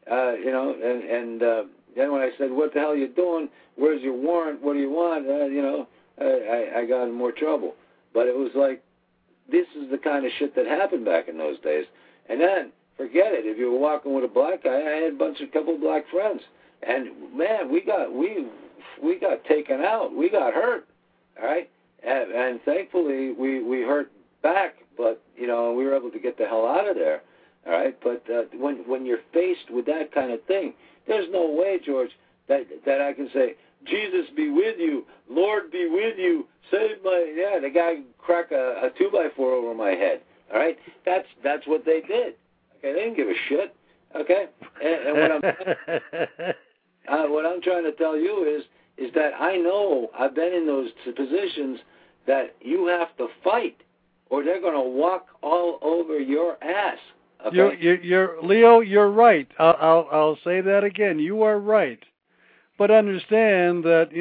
then when I said, "What the hell are you doing? Where's your warrant? What do you want?" I got in more trouble. But it was like, this is the kind of shit that happened back in those days. And then, forget it. If you were walking with a black guy, I had a couple of black friends, and man, we got taken out. We got hurt. All right, and thankfully we hurt back, but we were able to get the hell out of there. All right, but when you're faced with that kind of thing, there's no way, George, that I can say, "Jesus be with you, Lord be with you, save my..." Yeah, the guy cracked a 2x4 over my head. All right, that's what they did. Okay, they didn't give a shit. Okay, and what I'm trying to tell you is that I know I've been in those positions that you have to fight, or they're going to walk all over your ass. Okay? You're Leo. You're right. I'll say that again. You are right, but understand that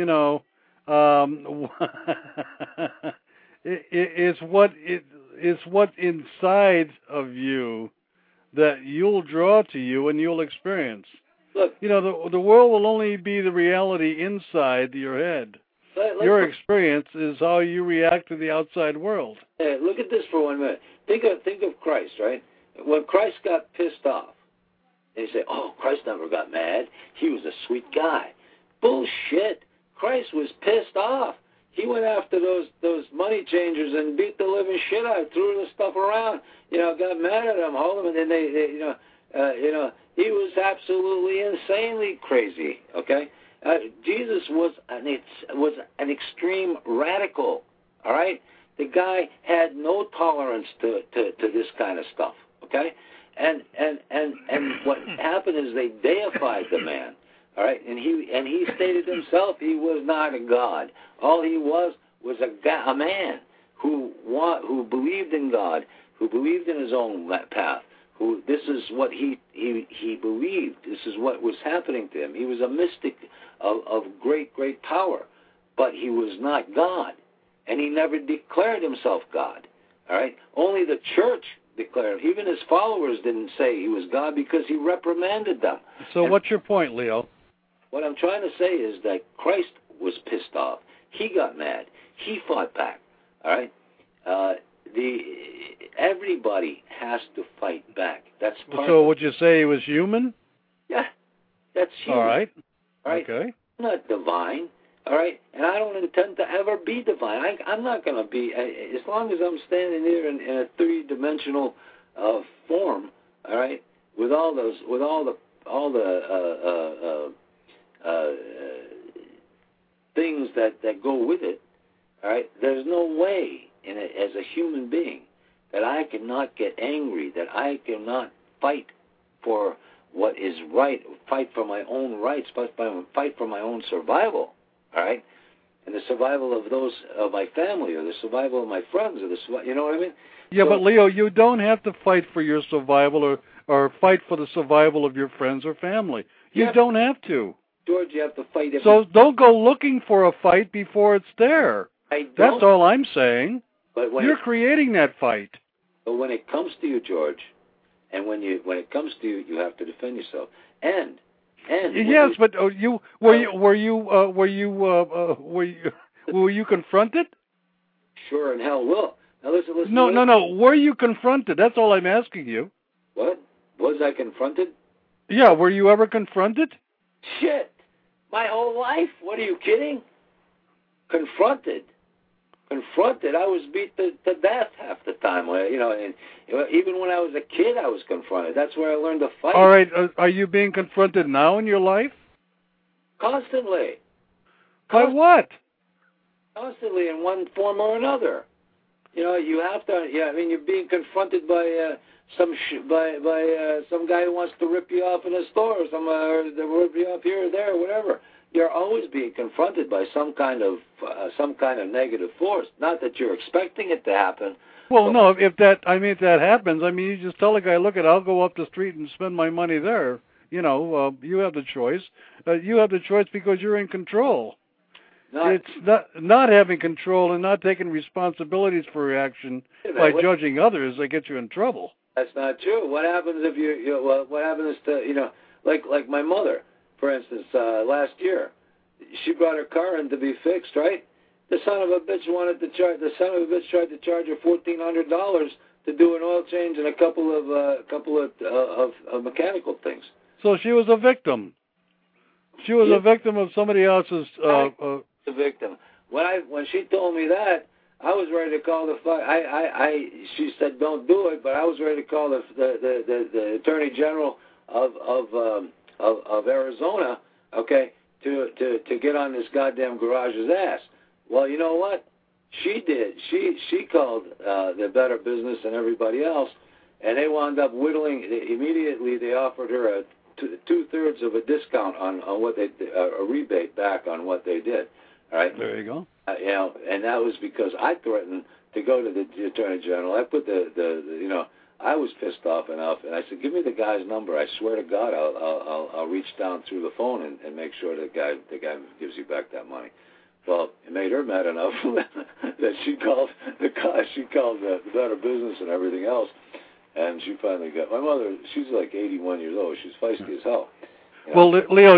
it's what inside of you that you'll draw to you and you'll experience. Look, the world will only be the reality inside your head. Your experience is how you react to the outside world. Hey, look at this for 1 minute. Think of Christ, right? When Christ got pissed off, and you say, "Oh, Christ never got mad. He was a sweet guy." Bullshit. Christ was pissed off. He went after those money changers and beat the living shit out, threw the stuff around. Got mad at them, hold them, and then they he was absolutely insanely crazy. Okay, Jesus was an extreme radical. All right, the guy had no tolerance to this kind of stuff. Okay, and what happened is they deified the man. All right, and he stated himself he was not a god. All he was a man who believed in God, who believed in his own path. This is what he believed. This is what was happening to him. He was a mystic of great power, but he was not God, and he never declared himself God. All right, only the church declared. Even his followers didn't say he was God because he reprimanded them. So what's your point, Leo? What I'm trying to say is that Christ was pissed off. He got mad. He fought back. All right. Everybody has to fight back. That's part. So would you say he was human? Yeah, that's human. All right. All right. Okay. I'm not divine. All right, and I don't intend to ever be divine. I'm not going to be, as long as I'm standing here in a three-dimensional form. All right, with all the things that go with it. All right, there's no way as a human being that I cannot get angry, that I cannot fight for what is right, fight for my own rights, fight for my own survival. All right, and the survival of those of my family, or the survival of my friends, or you know what I mean? Yeah, but Leo, you don't have to fight for your survival or fight for the survival of your friends or family. You don't have to. George, you have to fight. So don't go looking for a fight before it's there. That's all I'm saying. But you're creating that fight. But when it comes to you, George, and when it comes to you, you have to defend yourself. And yes, but were you confronted? Sure in hell will. Now listen. No. Were you confronted? That's all I'm asking you. What? Was I confronted? Yeah. Were you ever confronted? Shit. My whole life. What, are you kidding? Confronted. I was beat to death half the time. And even when I was a kid, I was confronted. That's where I learned to fight. All right. Are you being confronted now in your life? Constantly. By what? Constantly, in one form or another. You have to. You're being confronted by some guy who wants to rip you off in a store, or rip you off here or there, or whatever. You're always being confronted by some kind of negative force. Not that you're expecting it to happen. Well, no. If that happens, you just tell a guy, look, I'll go up the street and spend my money there. You have the choice. You have the choice because you're in control. It's not having control and not taking responsibilities for reaction by judging others that get you in trouble. That's not true. What happens if what happens to like my mother, for instance, last year, she brought her car in to be fixed, right? The son of a bitch tried to charge her $1,400 to do an oil change and a couple of mechanical things. So she was a victim. She was a victim of somebody else's. The victim. When she told me that, I was ready to call the she said don't do it, but I was ready to call the Attorney General of Arizona, okay, to get on this goddamn garage's ass. Well, you know what? She did. She called the Better Business and everybody else, and they wound up whittling. Immediately, they offered her 2/3 of a discount on what they a rebate back on what they did. All right. There you go. And that was because I threatened to go to the Attorney General. I put I was pissed off enough, and I said, "Give me the guy's number. I swear to God, I'll reach down through the phone and make sure the guy gives you back that money." Well, it made her mad enough that she called the Better Business and everything else, and she finally got my mother. She's like 81 years old. She's feisty as hell. Well, Leo,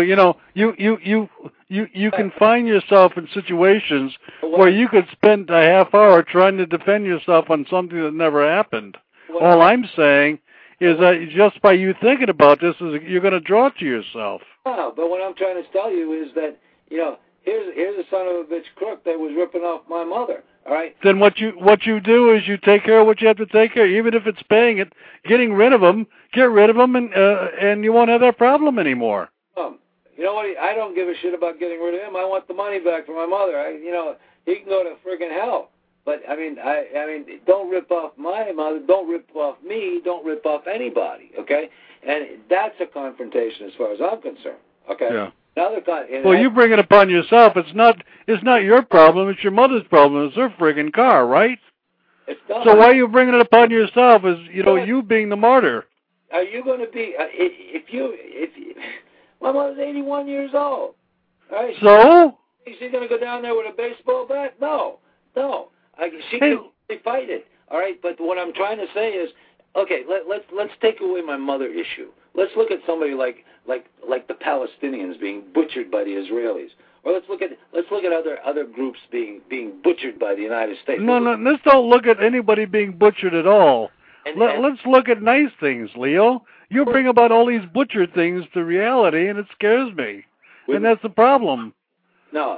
you can find yourself in situations where you could spend a half hour trying to defend yourself on something that never happened. All I'm saying is that just by you thinking about this, you're going to draw it to yourself. No, but what I'm trying to tell you is that here's a son of a bitch crook that was ripping off my mother. All right. Then what you do is you take care of what you have to take care of, even if it's paying it. Getting rid of them, get rid of them, and you won't have that problem anymore. You know what? I don't give a shit about getting rid of him. I want the money back from my mother. He can go to friggin' hell. But don't rip off my mother. Don't rip off me. Don't rip off anybody. Okay. And that's a confrontation as far as I'm concerned. Okay. Yeah. Well, you bring it upon yourself. It's not your problem. It's your mother's problem. It's her friggin' car, right? It's not. So why are you bringing it upon yourself? As you being the martyr. Are you going to be if my mother's 81 years old? Right? So? Is she going to go down there with a baseball bat? No. She can fight it. All right. But what I'm trying to say is, okay, let's take away my mother issue. Let's look at somebody like the Palestinians being butchered by the Israelis, or let's look at other groups being butchered by the United States. No, let's don't look at anybody being butchered at all. Let's look at nice things, Leo. You bring about all these butchered things to reality, and it scares me, and that's the problem. No.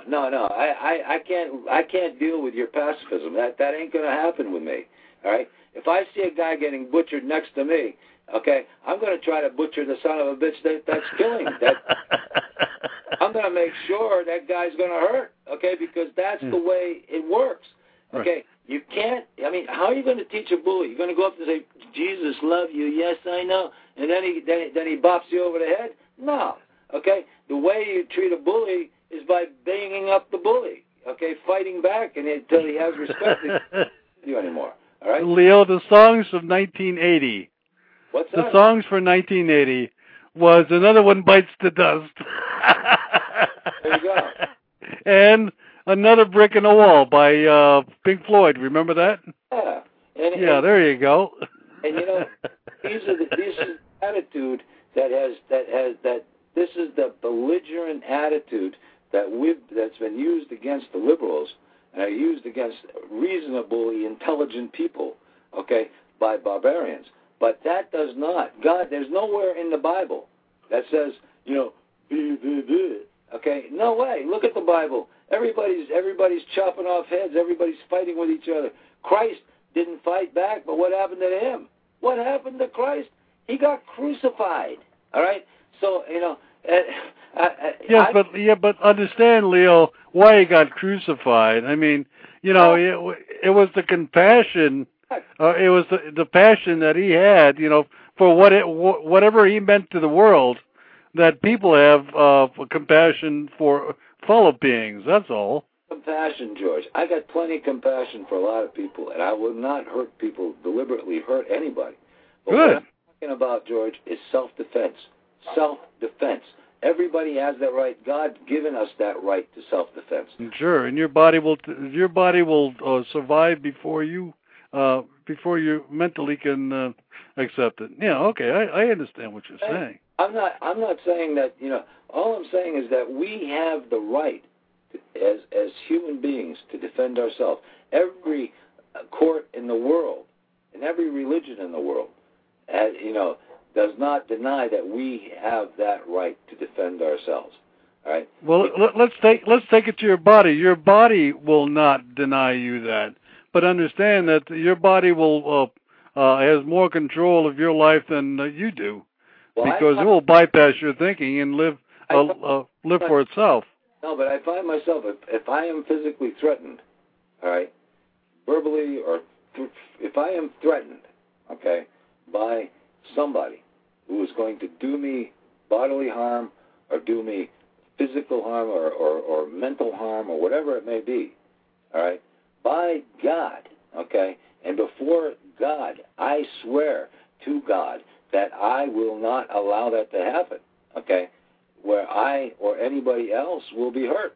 I can't deal with your pacifism. That ain't going to happen with me. All right. If I see a guy getting butchered next to me, okay, I'm going to try to butcher the son of a bitch that's killing. I'm going to make sure that guy's going to hurt, okay, because that's the way it works. Okay, right. You can't. How are you going to teach a bully? You're going to go up and say, "Jesus love you." Yes, I know. And then he bops you over the head. No. Okay. The way you treat a bully is by banging up the bully. Okay, fighting back until he has respect for you anymore. All right. Leo, the songs of 1980. What's the that? songs for 1980 was Another One Bites the Dust. There you go. And Another Brick in the Wall by Pink Floyd. Remember that? Yeah. There you go. And this is the attitude that this is the belligerent attitude that's been used against the liberals and are used against reasonably intelligent people, okay, by barbarians. But that does not. God, there's nowhere in the Bible that says, okay? No way. Look at the Bible. Everybody's chopping off heads. Everybody's fighting with each other. Christ didn't fight back, but what happened to him? What happened to Christ? He got crucified. All right? So, but understand, Leo, why he got crucified. I mean, it was the compassion. It was the passion that he had, for whatever he meant to the world. That people have compassion for fellow beings. That's all. Compassion, George. I got plenty of compassion for a lot of people, and I will not hurt people, deliberately hurt anybody. But Good. What I'm talking about, George, is self-defense. Self-defense. Everybody has that right. God's given us that right to self-defense. Sure, and your body will survive before you mentally can accept it. Yeah, okay, I understand what you're saying. I'm not saying that. All I'm saying is that we have the right as human beings to defend ourselves. Every court in the world and every religion in the world, does not deny that we have that right to defend ourselves. All right. Well, let's take it to your body. Your body will not deny you that, but understand that your body will has more control of your life than you do, because it will bypass your thinking and live for itself. No, but I find myself, if I am physically threatened, all right, verbally, or if I am threatened, okay, by somebody who is going to do me bodily harm or do me physical harm or mental harm or whatever it may be, all right, by God, okay, and before God, I swear to God that I will not allow that to happen, okay, where I or anybody else will be hurt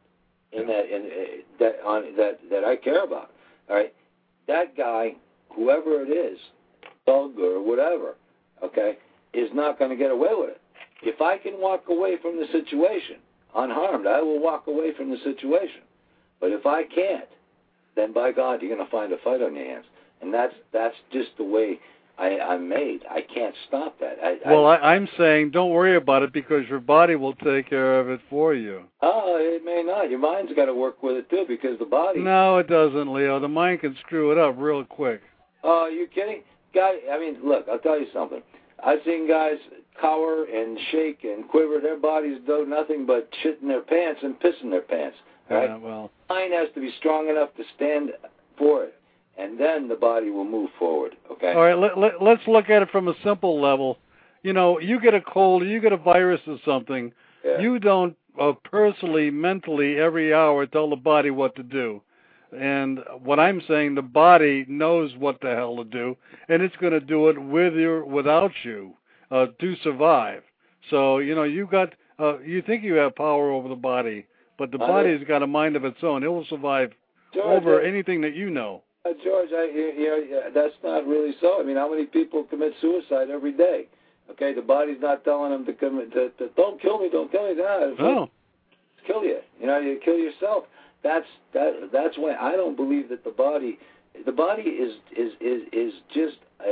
that I care about. All right, that guy, whoever it is, thug or whatever, okay, is not going to get away with it. If I can walk away from the situation unharmed, I will walk away from the situation. But if I can't, then by God, you're going to find a fight on your hands, and that's just the way I'm made. I can't stop that. I'm saying don't worry about it because your body will take care of it for you. Oh, it may not. Your mind's got to work with it, too, because the body... No, it doesn't, Leo. The mind can screw it up real quick. Oh, are you kidding? Look, I'll tell you something. I've seen guys cower and shake and quiver. Their bodies do nothing but shit in their pants and piss in their pants. Right? Yeah, well... The mind has to be strong enough to stand for it. And then the body will move forward, okay? All right, let's look at it from a simple level. You get a cold, you get a virus or something. Yeah. You don't personally, mentally, every hour tell the body what to do. And what I'm saying, the body knows what the hell to do, and it's going to do it with you, without you, to survive. So, you think you have power over the body, but the body's got a mind of its own. It will survive over anything that you know. George, that's not really so. I mean, how many people commit suicide every day? Okay, the body's not telling them to commit. Don't kill me, don't kill me. No, kill you. You kill yourself. That's why I don't believe that the body is just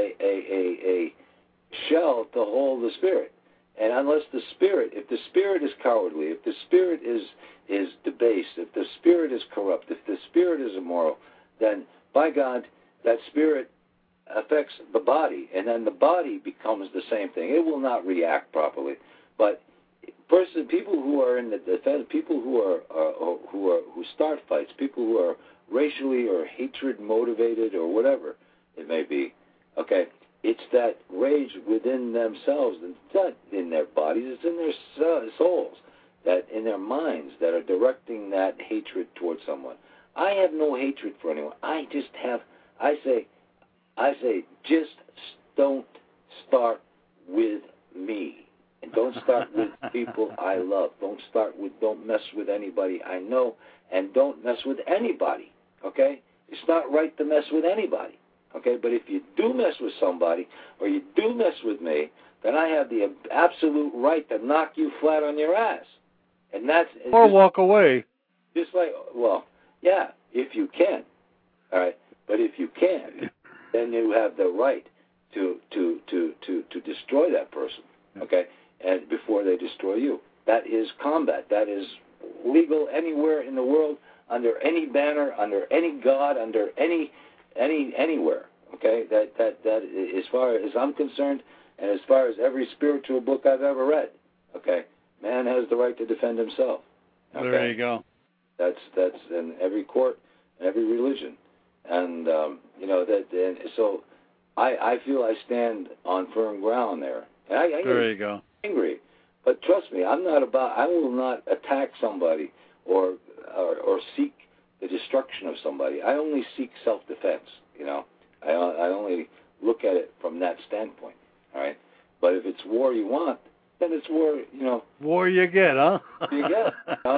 a shell to hold the spirit. And unless if the spirit is cowardly, if the spirit is debased, if the spirit is corrupt, if the spirit is immoral, then by God, that spirit affects the body, and then the body becomes the same thing. It will not react properly. But people who are in the defense, people who start fights, people who are racially or hatred motivated or whatever it may be, okay, it's that rage within themselves. It's not in their bodies; it's in their souls, that in their minds that are directing that hatred towards someone. I have no hatred for anyone. I say, just don't start with me. And don't start with people I love. Don't mess with anybody I know, and don't mess with anybody, okay? It's not right to mess with anybody, okay? But if you do mess with somebody, or you do mess with me, then I have the absolute right to knock you flat on your ass. And that's... Or walk away. Just like, well, yeah, if you can, all right? But if you can't, then you have the right to destroy that person, okay? And before they destroy you. That is combat. That is legal anywhere in the world, under any banner, under any god, under anywhere. Okay? That as far as I'm concerned, and as far as every spiritual book I've ever read, okay, man has the right to defend himself. Okay? There you go. That's in every court, in every religion, and and so I feel I stand on firm ground there. And there you go. Angry, but trust me, I will not attack somebody or seek the destruction of somebody. I only seek self-defense. I only look at it from that standpoint. All right, but if it's war you want, then it's war. War you get, huh? You get,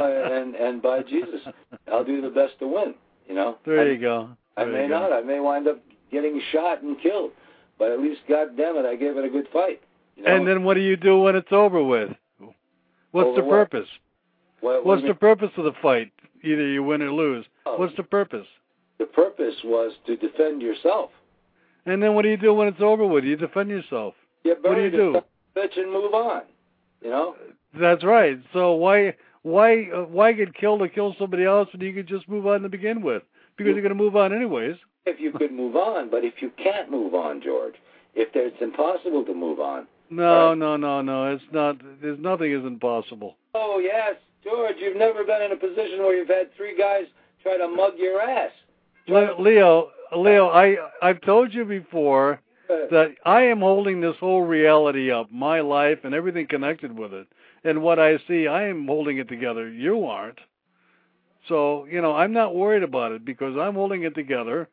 and by Jesus, I'll do the best to win. There you go. I may not. I may wind up getting shot and killed, but at least, God damn it, I gave it a good fight. And then what do you do when it's over with? What's the purpose? What's the purpose of the fight? Either you win or lose. What's the purpose? The purpose was to defend yourself. And then what do you do when it's over with? You defend yourself. What do you do? Bitch and move on. That's right. So why get killed or kill somebody else when you could just move on to begin with? Because you're going to move on anyways. If you could move on, but if you can't move on, George, if it's impossible to move on. No. It's not. There's nothing is impossible. Oh, yes. George, you've never been in a position where you've had three guys try to mug your ass. Leo, I've told you before that I am holding this whole reality up, my life and everything connected with it. And what I see, I am holding it together. You aren't. So, I'm not worried about it because I'm holding it together.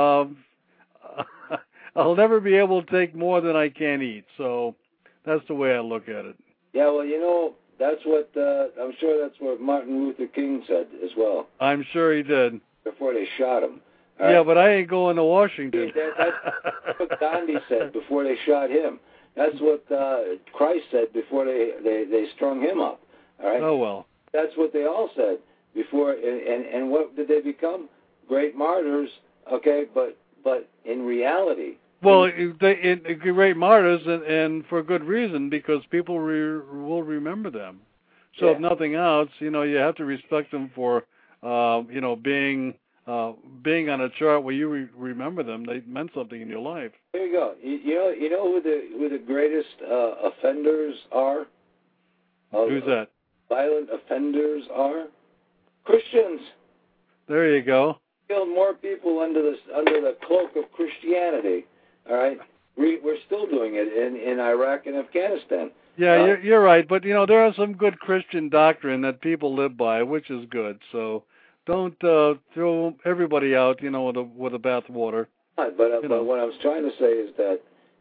I'll never be able to take more than I can eat. So that's the way I look at it. Yeah, well, that's what, I'm sure that's what Martin Luther King said as well. I'm sure he did. Before they shot him. Yeah, but I ain't going to Washington. That's what Gandhi said before they shot him. That's what Christ said before they strung him up. All right? Oh, well. That's what they all said before. And what did they become? Great martyrs, okay? But in reality... Well, great martyrs, and for good reason, because people will remember them. So if nothing else, you have to respect them for, being on a chart where you remember them. They meant something in your life. There you go. You know who the greatest offenders are? Who's that? Violent offenders are? Christians. There you go. Killed more people under the cloak of Christianity. All right, we're still doing it in Iraq and Afghanistan. Yeah, you're right. But there are some good Christian doctrine that people live by, which is good. So don't throw everybody out, with the bath water. But what I was trying to say is that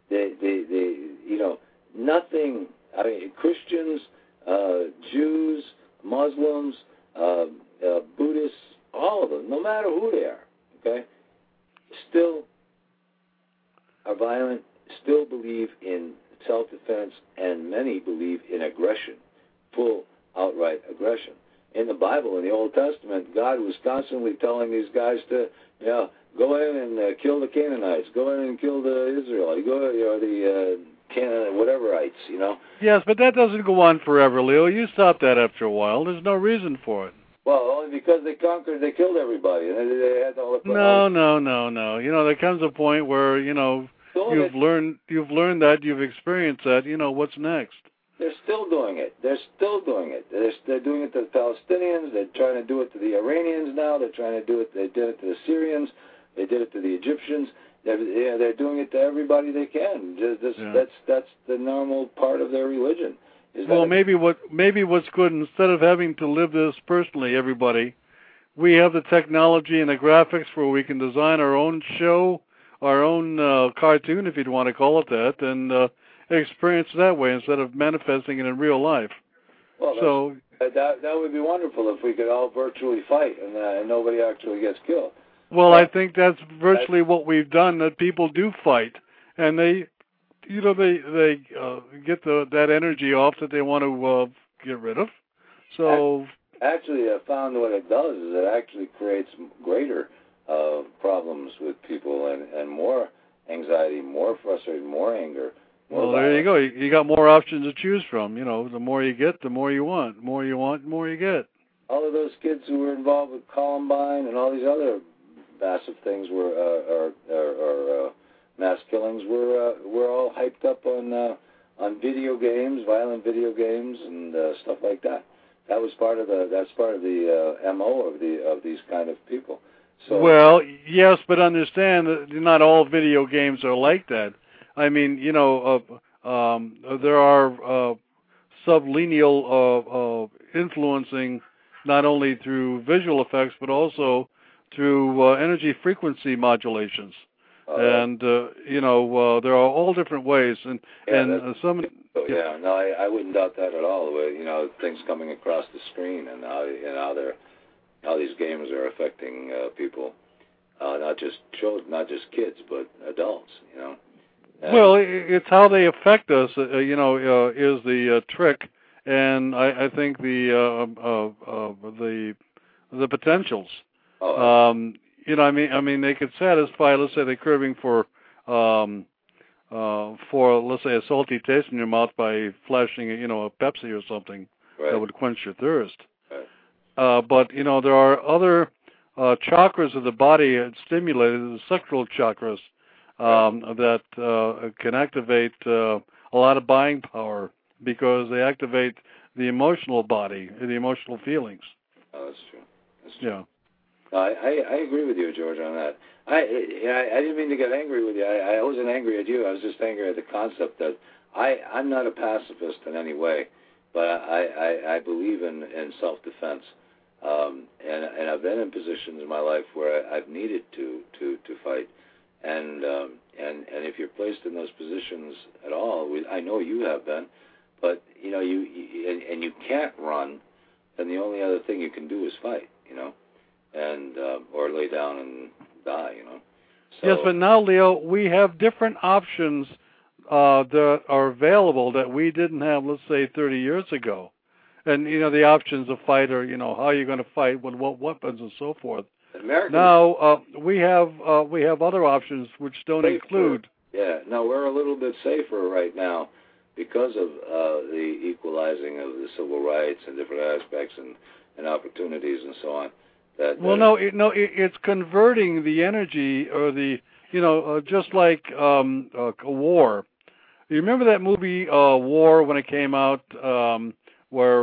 nothing. I mean, Christians, Jews, Muslims, Buddhists, all of them, no matter who they are, okay, still are violent, still believe in self-defense, and many believe in aggression, full, outright aggression. In the Bible, in the Old Testament, God was constantly telling these guys to, go in and kill the Canaanites, go in and kill the Israelites, the Canaan, Yes, but that doesn't go on forever, Leo. You stop that after a while. There's no reason for it. Well, only because they conquered, they killed everybody. They had all the No. There comes a point where you've learned that, you've experienced that. What's next? They're still doing it. They're doing it to the Palestinians. They're trying to do it to the Iranians now. They did it to the Syrians. They did it to the Egyptians. They're doing it to everybody they can. That's the normal part of their religion. Well, maybe what's good, instead of having to live this personally, everybody, we have the technology and the graphics where we can design our own show, our own cartoon, if you'd want to call it that, experience that way instead of manifesting it in real life. Well, so that would be wonderful if we could all virtually fight and nobody actually gets killed. Well, I think that's virtually what we've done. That people do fight, and they get that energy off that they want to get rid of. So actually, I found what it does is it actually creates greater problems with people and more anxiety, more frustration, more anger. Well, there you go. You got more options to choose from. You know, the more you get, the more you want. The more you want, the more you get. All of those kids who were involved with Columbine and all these other massive things were mass killings were all hyped up on video games, violent video games, and stuff like that. That's part of the MO of these kind of people. So, well, yes, but understand that not all video games are like that. I mean, you know, there are sublineal influencing not only through visual effects but also through energy frequency modulations. And you know, there are all different ways, and some. Yeah, no, I wouldn't doubt that at all. The way, you know, things coming across the screen and how these games are affecting people, not just children, not just kids, but adults. You know. And well, it's how they affect us. You know, is the trick, and I think the potentials. You know, I mean, they could satisfy. Let's say they're craving for let's say a salty taste in your mouth by flashing, you know, a Pepsi or something that would quench your thirst. Right. But you know, there are other chakras of the body stimulated, the sexual chakras, that can activate a lot of buying power because they activate the emotional body, the emotional feelings. Oh, that's true. That's true. Yeah. I agree with you, George, on that. I didn't mean to get angry with you. I wasn't angry at you. I was just angry at the concept that I'm not a pacifist in any way, but I believe in self-defense. And I've been in positions in my life where I've needed to fight. And if you're placed in those positions at all, I know you have been, but you know you can't run, then the only other thing you can do is fight, you know, and or lay down and die, you know. So, yes, but now, Leo, we have different options that are available that we didn't have, let's say, 30 years ago. And, you know, the options of fight are, you know, how you're going to fight, with what weapons and so forth. Now, we have other options which don't include. Yeah, no, we're a little bit safer right now because of the equalizing of the civil rights and different aspects and opportunities and so on. It's converting the energy or the, you know, just like a war. You remember that movie War when it came out, where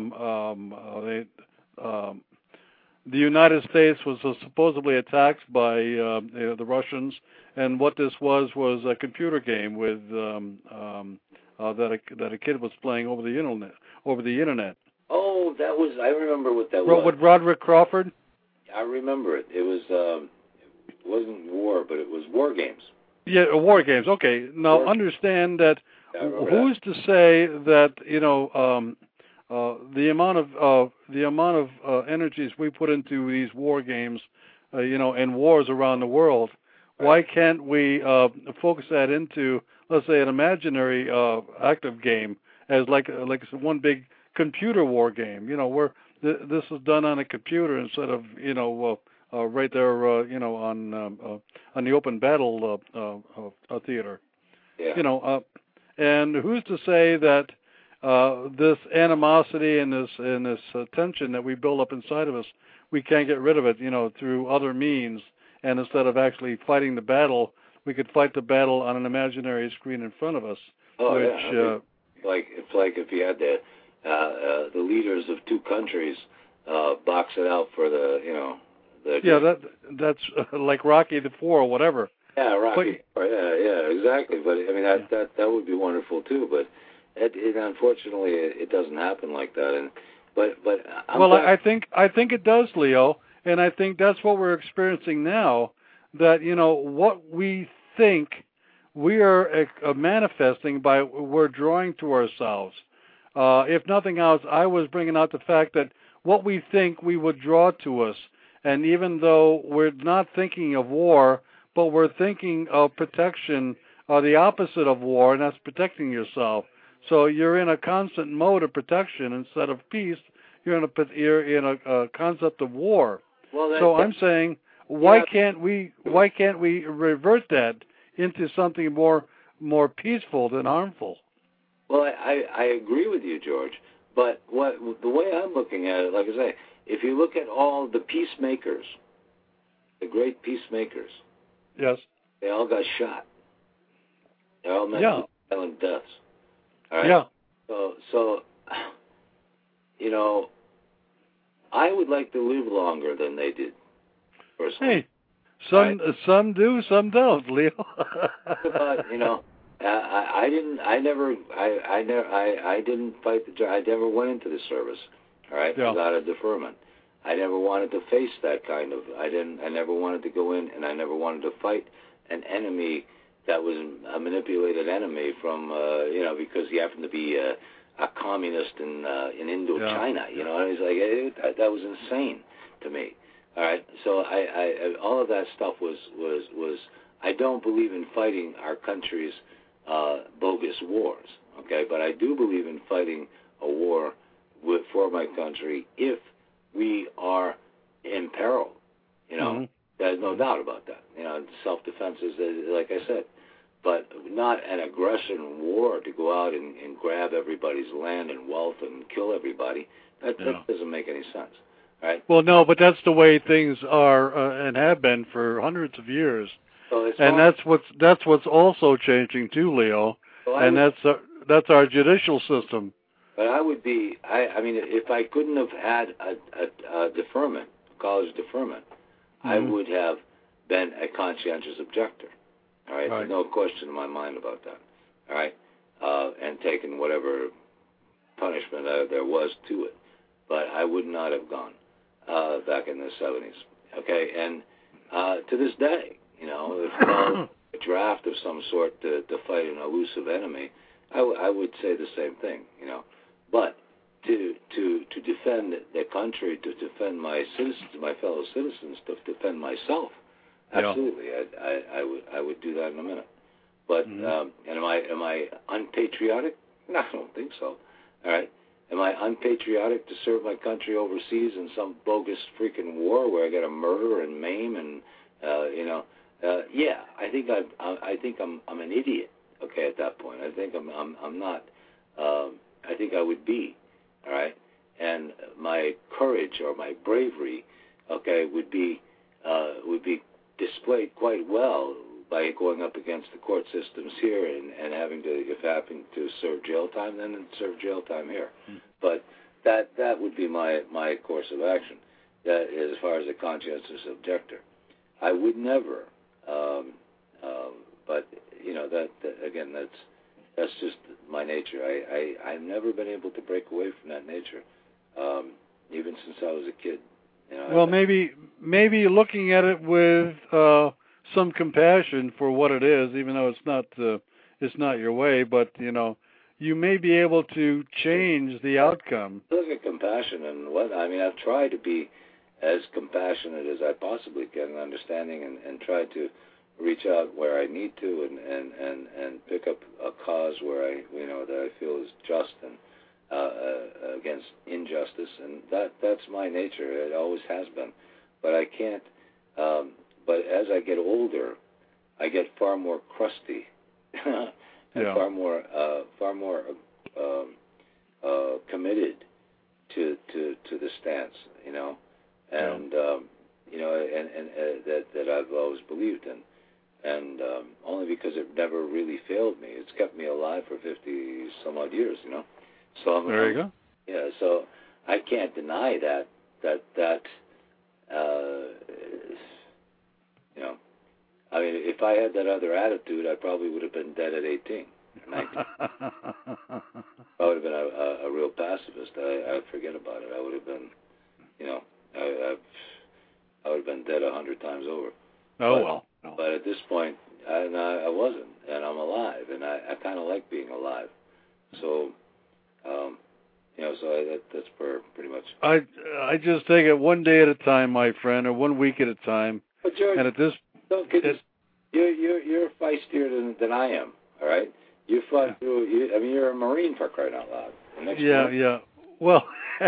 the United States was supposedly attacked by the Russians, and what this was a computer game with that a kid was playing over the internet. Oh, that was, I remember what that was. With Roderick Crawford? I remember it. It was it wasn't war, but it was War Games. Yeah, War Games. Okay. Now understand that who's to say that, you know, the amount of energies we put into these war games, you know, and wars around the world, why can't we focus that into, let's say, an imaginary active game as like one big computer war game, you know, where this is done on a computer instead of, you know, right there, you know, on the open battle theater. Yeah. You know, and who's to say that this animosity and this tension that we build up inside of us, we can't get rid of it, you know, through other means. And instead of actually fighting the battle, we could fight the battle on an imaginary screen in front of us. Oh, which, yeah. It's like if you had the leaders of two countries box it out for the, you know. That's like Rocky IV or whatever. Yeah, Rocky. Yeah, exactly. But I mean, that would be wonderful too. But it unfortunately it doesn't happen like that. I think it does, Leo, and I think that's what we're experiencing now. That, you know, what we think we are manifesting by we're drawing to ourselves. If nothing else, I was bringing out the fact that what we think we would draw to us, and even though we're not thinking of war, but we're thinking of protection, the opposite of war, and that's protecting yourself. So you're in a constant mode of protection instead of peace. You're in a concept of war. Well, so I'm saying, why can't we revert that into something more peaceful than harmful? Well, I agree with you, George. But the way I'm looking at it, like I say, if you look at all the peacemakers, the great peacemakers, yes, they all got shot. They all met violent deaths. All right? Yeah. So, you know, I would like to live longer than they did, personally. Hey, some do, some don't, Leo. But, you know, I didn't fight I never went into the service. All right, yeah. I got a deferment. I never wanted to face that kind of. I never wanted to go in, and I never wanted to fight an enemy that was a manipulated enemy from because he happened to be a communist in Indochina. You know, and it's like that was insane to me. All right, so I all of that stuff was. I don't believe in fighting our country's bogus wars. Okay, but I do believe in fighting a war for my country if we are in peril. You know, there's no doubt about that. You know, self-defense is, like I said, but not an aggression war to go out and grab everybody's land and wealth and kill everybody. That doesn't make any sense. Right? Well, no, but that's the way things are and have been for hundreds of years. So and that's what's also changing too, Leo. So and that's our judicial system. But I would be, I mean, if I couldn't have had a deferment, college deferment, I would have been a conscientious objector. All right? There's no question in my mind about that. All right? And taken whatever punishment there was to it. But I would not have gone back in the 70s. Okay? And to this day, you know, if a draft of some sort to fight an elusive enemy, I would say the same thing, you know. But to defend the country, to defend my citizens, my fellow citizens, to defend myself, absolutely, I would do that in a minute. But and am I unpatriotic? No, I don't think so. All right. Am I unpatriotic to serve my country overseas in some bogus freaking war where I got to murder and maim and yeah, I think I'm an idiot. Okay, at that point, I think I'm not. I think I would be, all right. And my courage or my bravery, okay, would be displayed quite well by going up against the court systems here and having to serve jail time, then serve jail time here. But that would be my course of action. That is, as far as a conscientious objector, I would never. But you know that again, that's just my nature. I've never been able to break away from that nature, even since I was a kid. You know, well, maybe looking at it with some compassion for what it is, even though it's not your way, but you know, you may be able to change the outcome. Look at compassion and what I mean. I've tried to be as compassionate as I possibly can, and understanding, and try to reach out where I need to, and pick up a cause where that I feel is just and against injustice, and that's my nature. It always has been, but I can't. But as I get older, I get far more crusty, and far more committed to the stance, you know, and that I've always believed in. And only because it never really failed me. It's kept me alive for 50 some odd years, you know. So there you go. Yeah, so I can't deny that you know. I mean, if I had that other attitude, I probably would have been dead at 18, 19. I would have been a real pacifist. I forget about it. I would have been, you know, I would have been dead 100 times over. Oh, well. But at this point, I wasn't, and I'm alive, and I kind of like being alive. So, so that's pretty much. I just take it one day at a time, my friend, or 1 week at a time. But George, and at this, you're feistier than I am. All right, you fought through. You're a Marine, for crying out loud. Yeah. Well,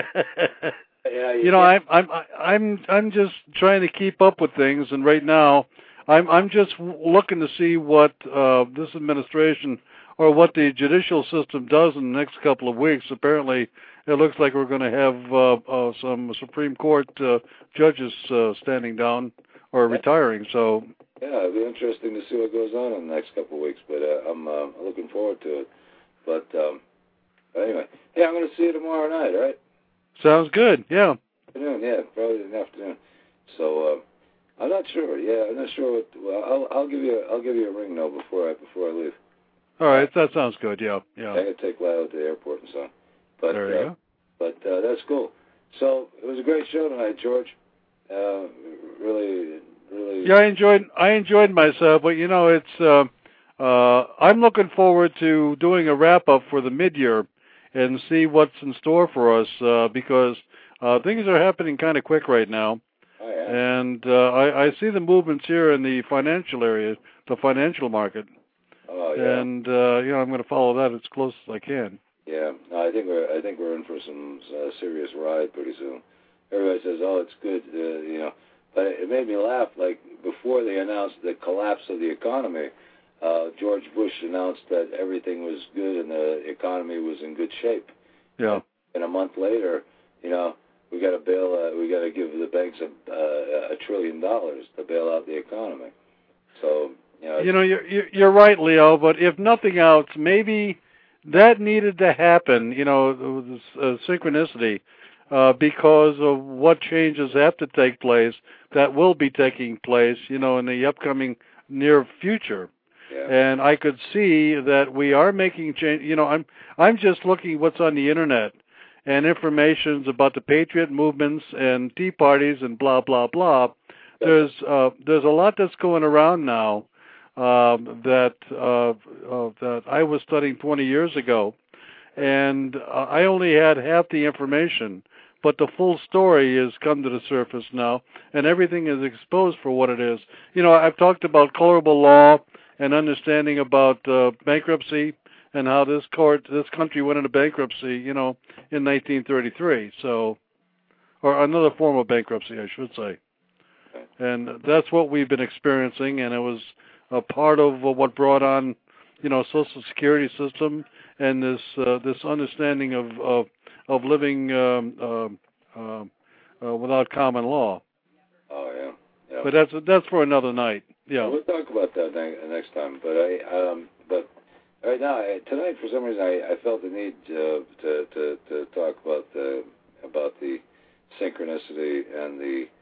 yeah, I'm just trying to keep up with things, and right now, I'm just looking to see what this administration or what the judicial system does in the next couple of weeks. Apparently, it looks like we're going to have some Supreme Court judges standing down or retiring. So yeah, it'll be interesting to see what goes on in the next couple of weeks. But I'm looking forward to it. But anyway, hey, I'm going to see you tomorrow night. All right? Sounds good. Yeah. Afternoon, yeah, probably in the afternoon. So I'm not sure. Yeah, I'm not sure. I'll give you a ring though before I leave. All right, that sounds good. Yeah. I got to take Lyle to the airport and so on. But there you go. But that's cool. So it was a great show tonight, George. Really. Yeah, I enjoyed myself, but it's I'm looking forward to doing a wrap up for the mid-year and see what's in store for us because things are happening kind of quick right now. Oh, yeah. And I see the movements here in the financial area, the financial market. Oh, yeah. And I'm going to follow that as close as I can. Yeah, no, I think we're in for some serious ride pretty soon. Everybody says, "Oh, it's good," but it made me laugh. Like before they announced the collapse of the economy, George Bush announced that everything was good and the economy was in good shape. Yeah. And a month later, we got to we got to give the banks $1 trillion to bail out the economy. So you're right, Leo. But if nothing else, maybe that needed to happen. Synchronicity, because of what changes have to take place that will be taking place, in the upcoming near future. Yeah. And I could see that we are making change. I'm just looking what's on the internet and informations about the patriot movements and tea parties and blah blah blah. There's a lot that's going around now that I was studying 20 years ago, and I only had half the information. But the full story has come to the surface now, and everything is exposed for what it is. I've talked about colorable law and understanding about bankruptcy and how this country went into bankruptcy, in 1933. So, or another form of bankruptcy, I should say. And that's what we've been experiencing, and it was a part of what brought on, Social Security system and this understanding of living without common law. Oh yeah. But that's for another night. Yeah. We'll talk about that next time. But right now tonight, for some reason, I felt the need to talk about the synchronicity and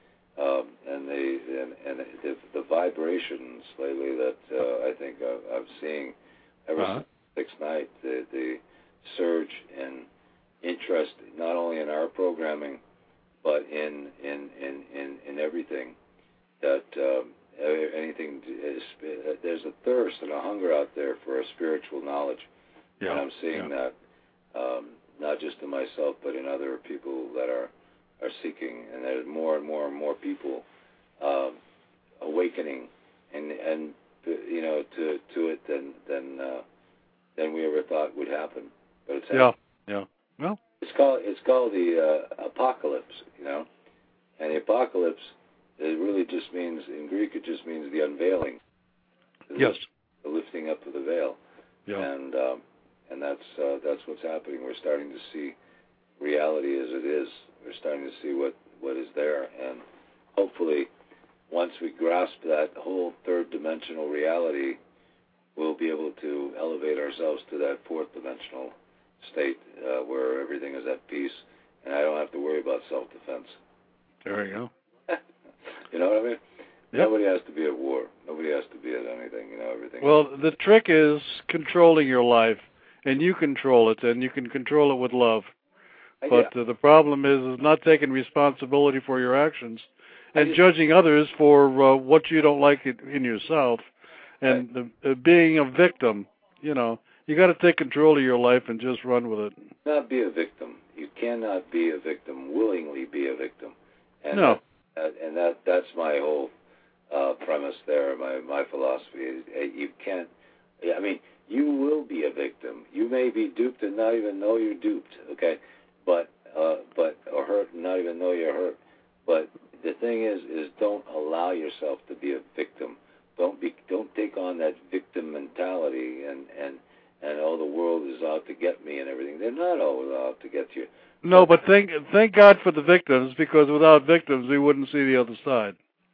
the vibrations lately that I think I'm seeing ever since 6th night. The surge in interest not only in our programming but in everything that anything is. There's a thirst and a hunger out there for a spiritual knowledge, and I'm seeing that not just in myself but in other people that are seeking, and there's more and more and more people awakening and to it than we ever thought would happen. But it's happening. Yeah. Well, it's called the apocalypse, and the apocalypse, it really just means, in Greek, it just means the unveiling. Yes. The lifting up of the veil. Yeah. And that's what's happening. We're starting to see reality as it is. We're starting to see what is there, and hopefully, once we grasp that whole third dimensional reality, we'll be able to elevate ourselves to that fourth dimensional state where everything is at peace, and I don't have to worry about self-defense. There you go. You know what I mean? Yep. Nobody has to be at war. Nobody has to be at anything. Everything. Well, the trick is controlling your life, and you control it, and you can control it with love. But the problem is not taking responsibility for your actions and judging others for what you don't like in yourself. And being a victim, you got to take control of your life and just run with it. Not be a victim. You cannot be a victim, willingly be a victim. And no. That's my whole premise there, my philosophy. You can't, I mean, you will be a victim. You may be duped and not even know you're duped, okay? But or hurt and not even know you're hurt. But the thing is don't allow yourself to be a victim. Don't take on that victim mentality and oh, the world is out to get me and everything. They're not always out to get you. No, but thank God for the victims, because without victims we wouldn't see the other side.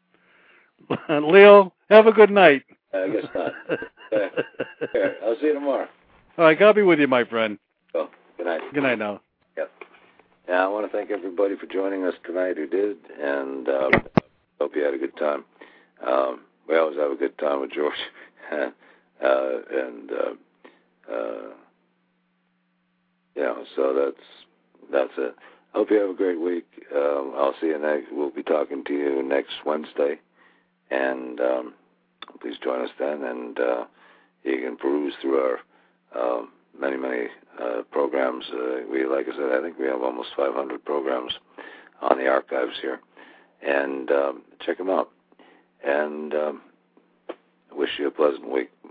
Leo, have a good night. I guess not. Okay. I'll see you tomorrow. All right, God be with you, my friend. Oh, good night. Good night now. Yep. Yeah, I want to thank everybody for joining us tonight who did, and hope you had a good time. We always have a good time with George. So that's it. Hope you have a great week. I'll see you next. We'll be talking to you next Wednesday, and please join us then. And you can peruse through our many programs. Like I said, I think we have almost 500 programs on the archives here, and check them out. And I wish you a pleasant week.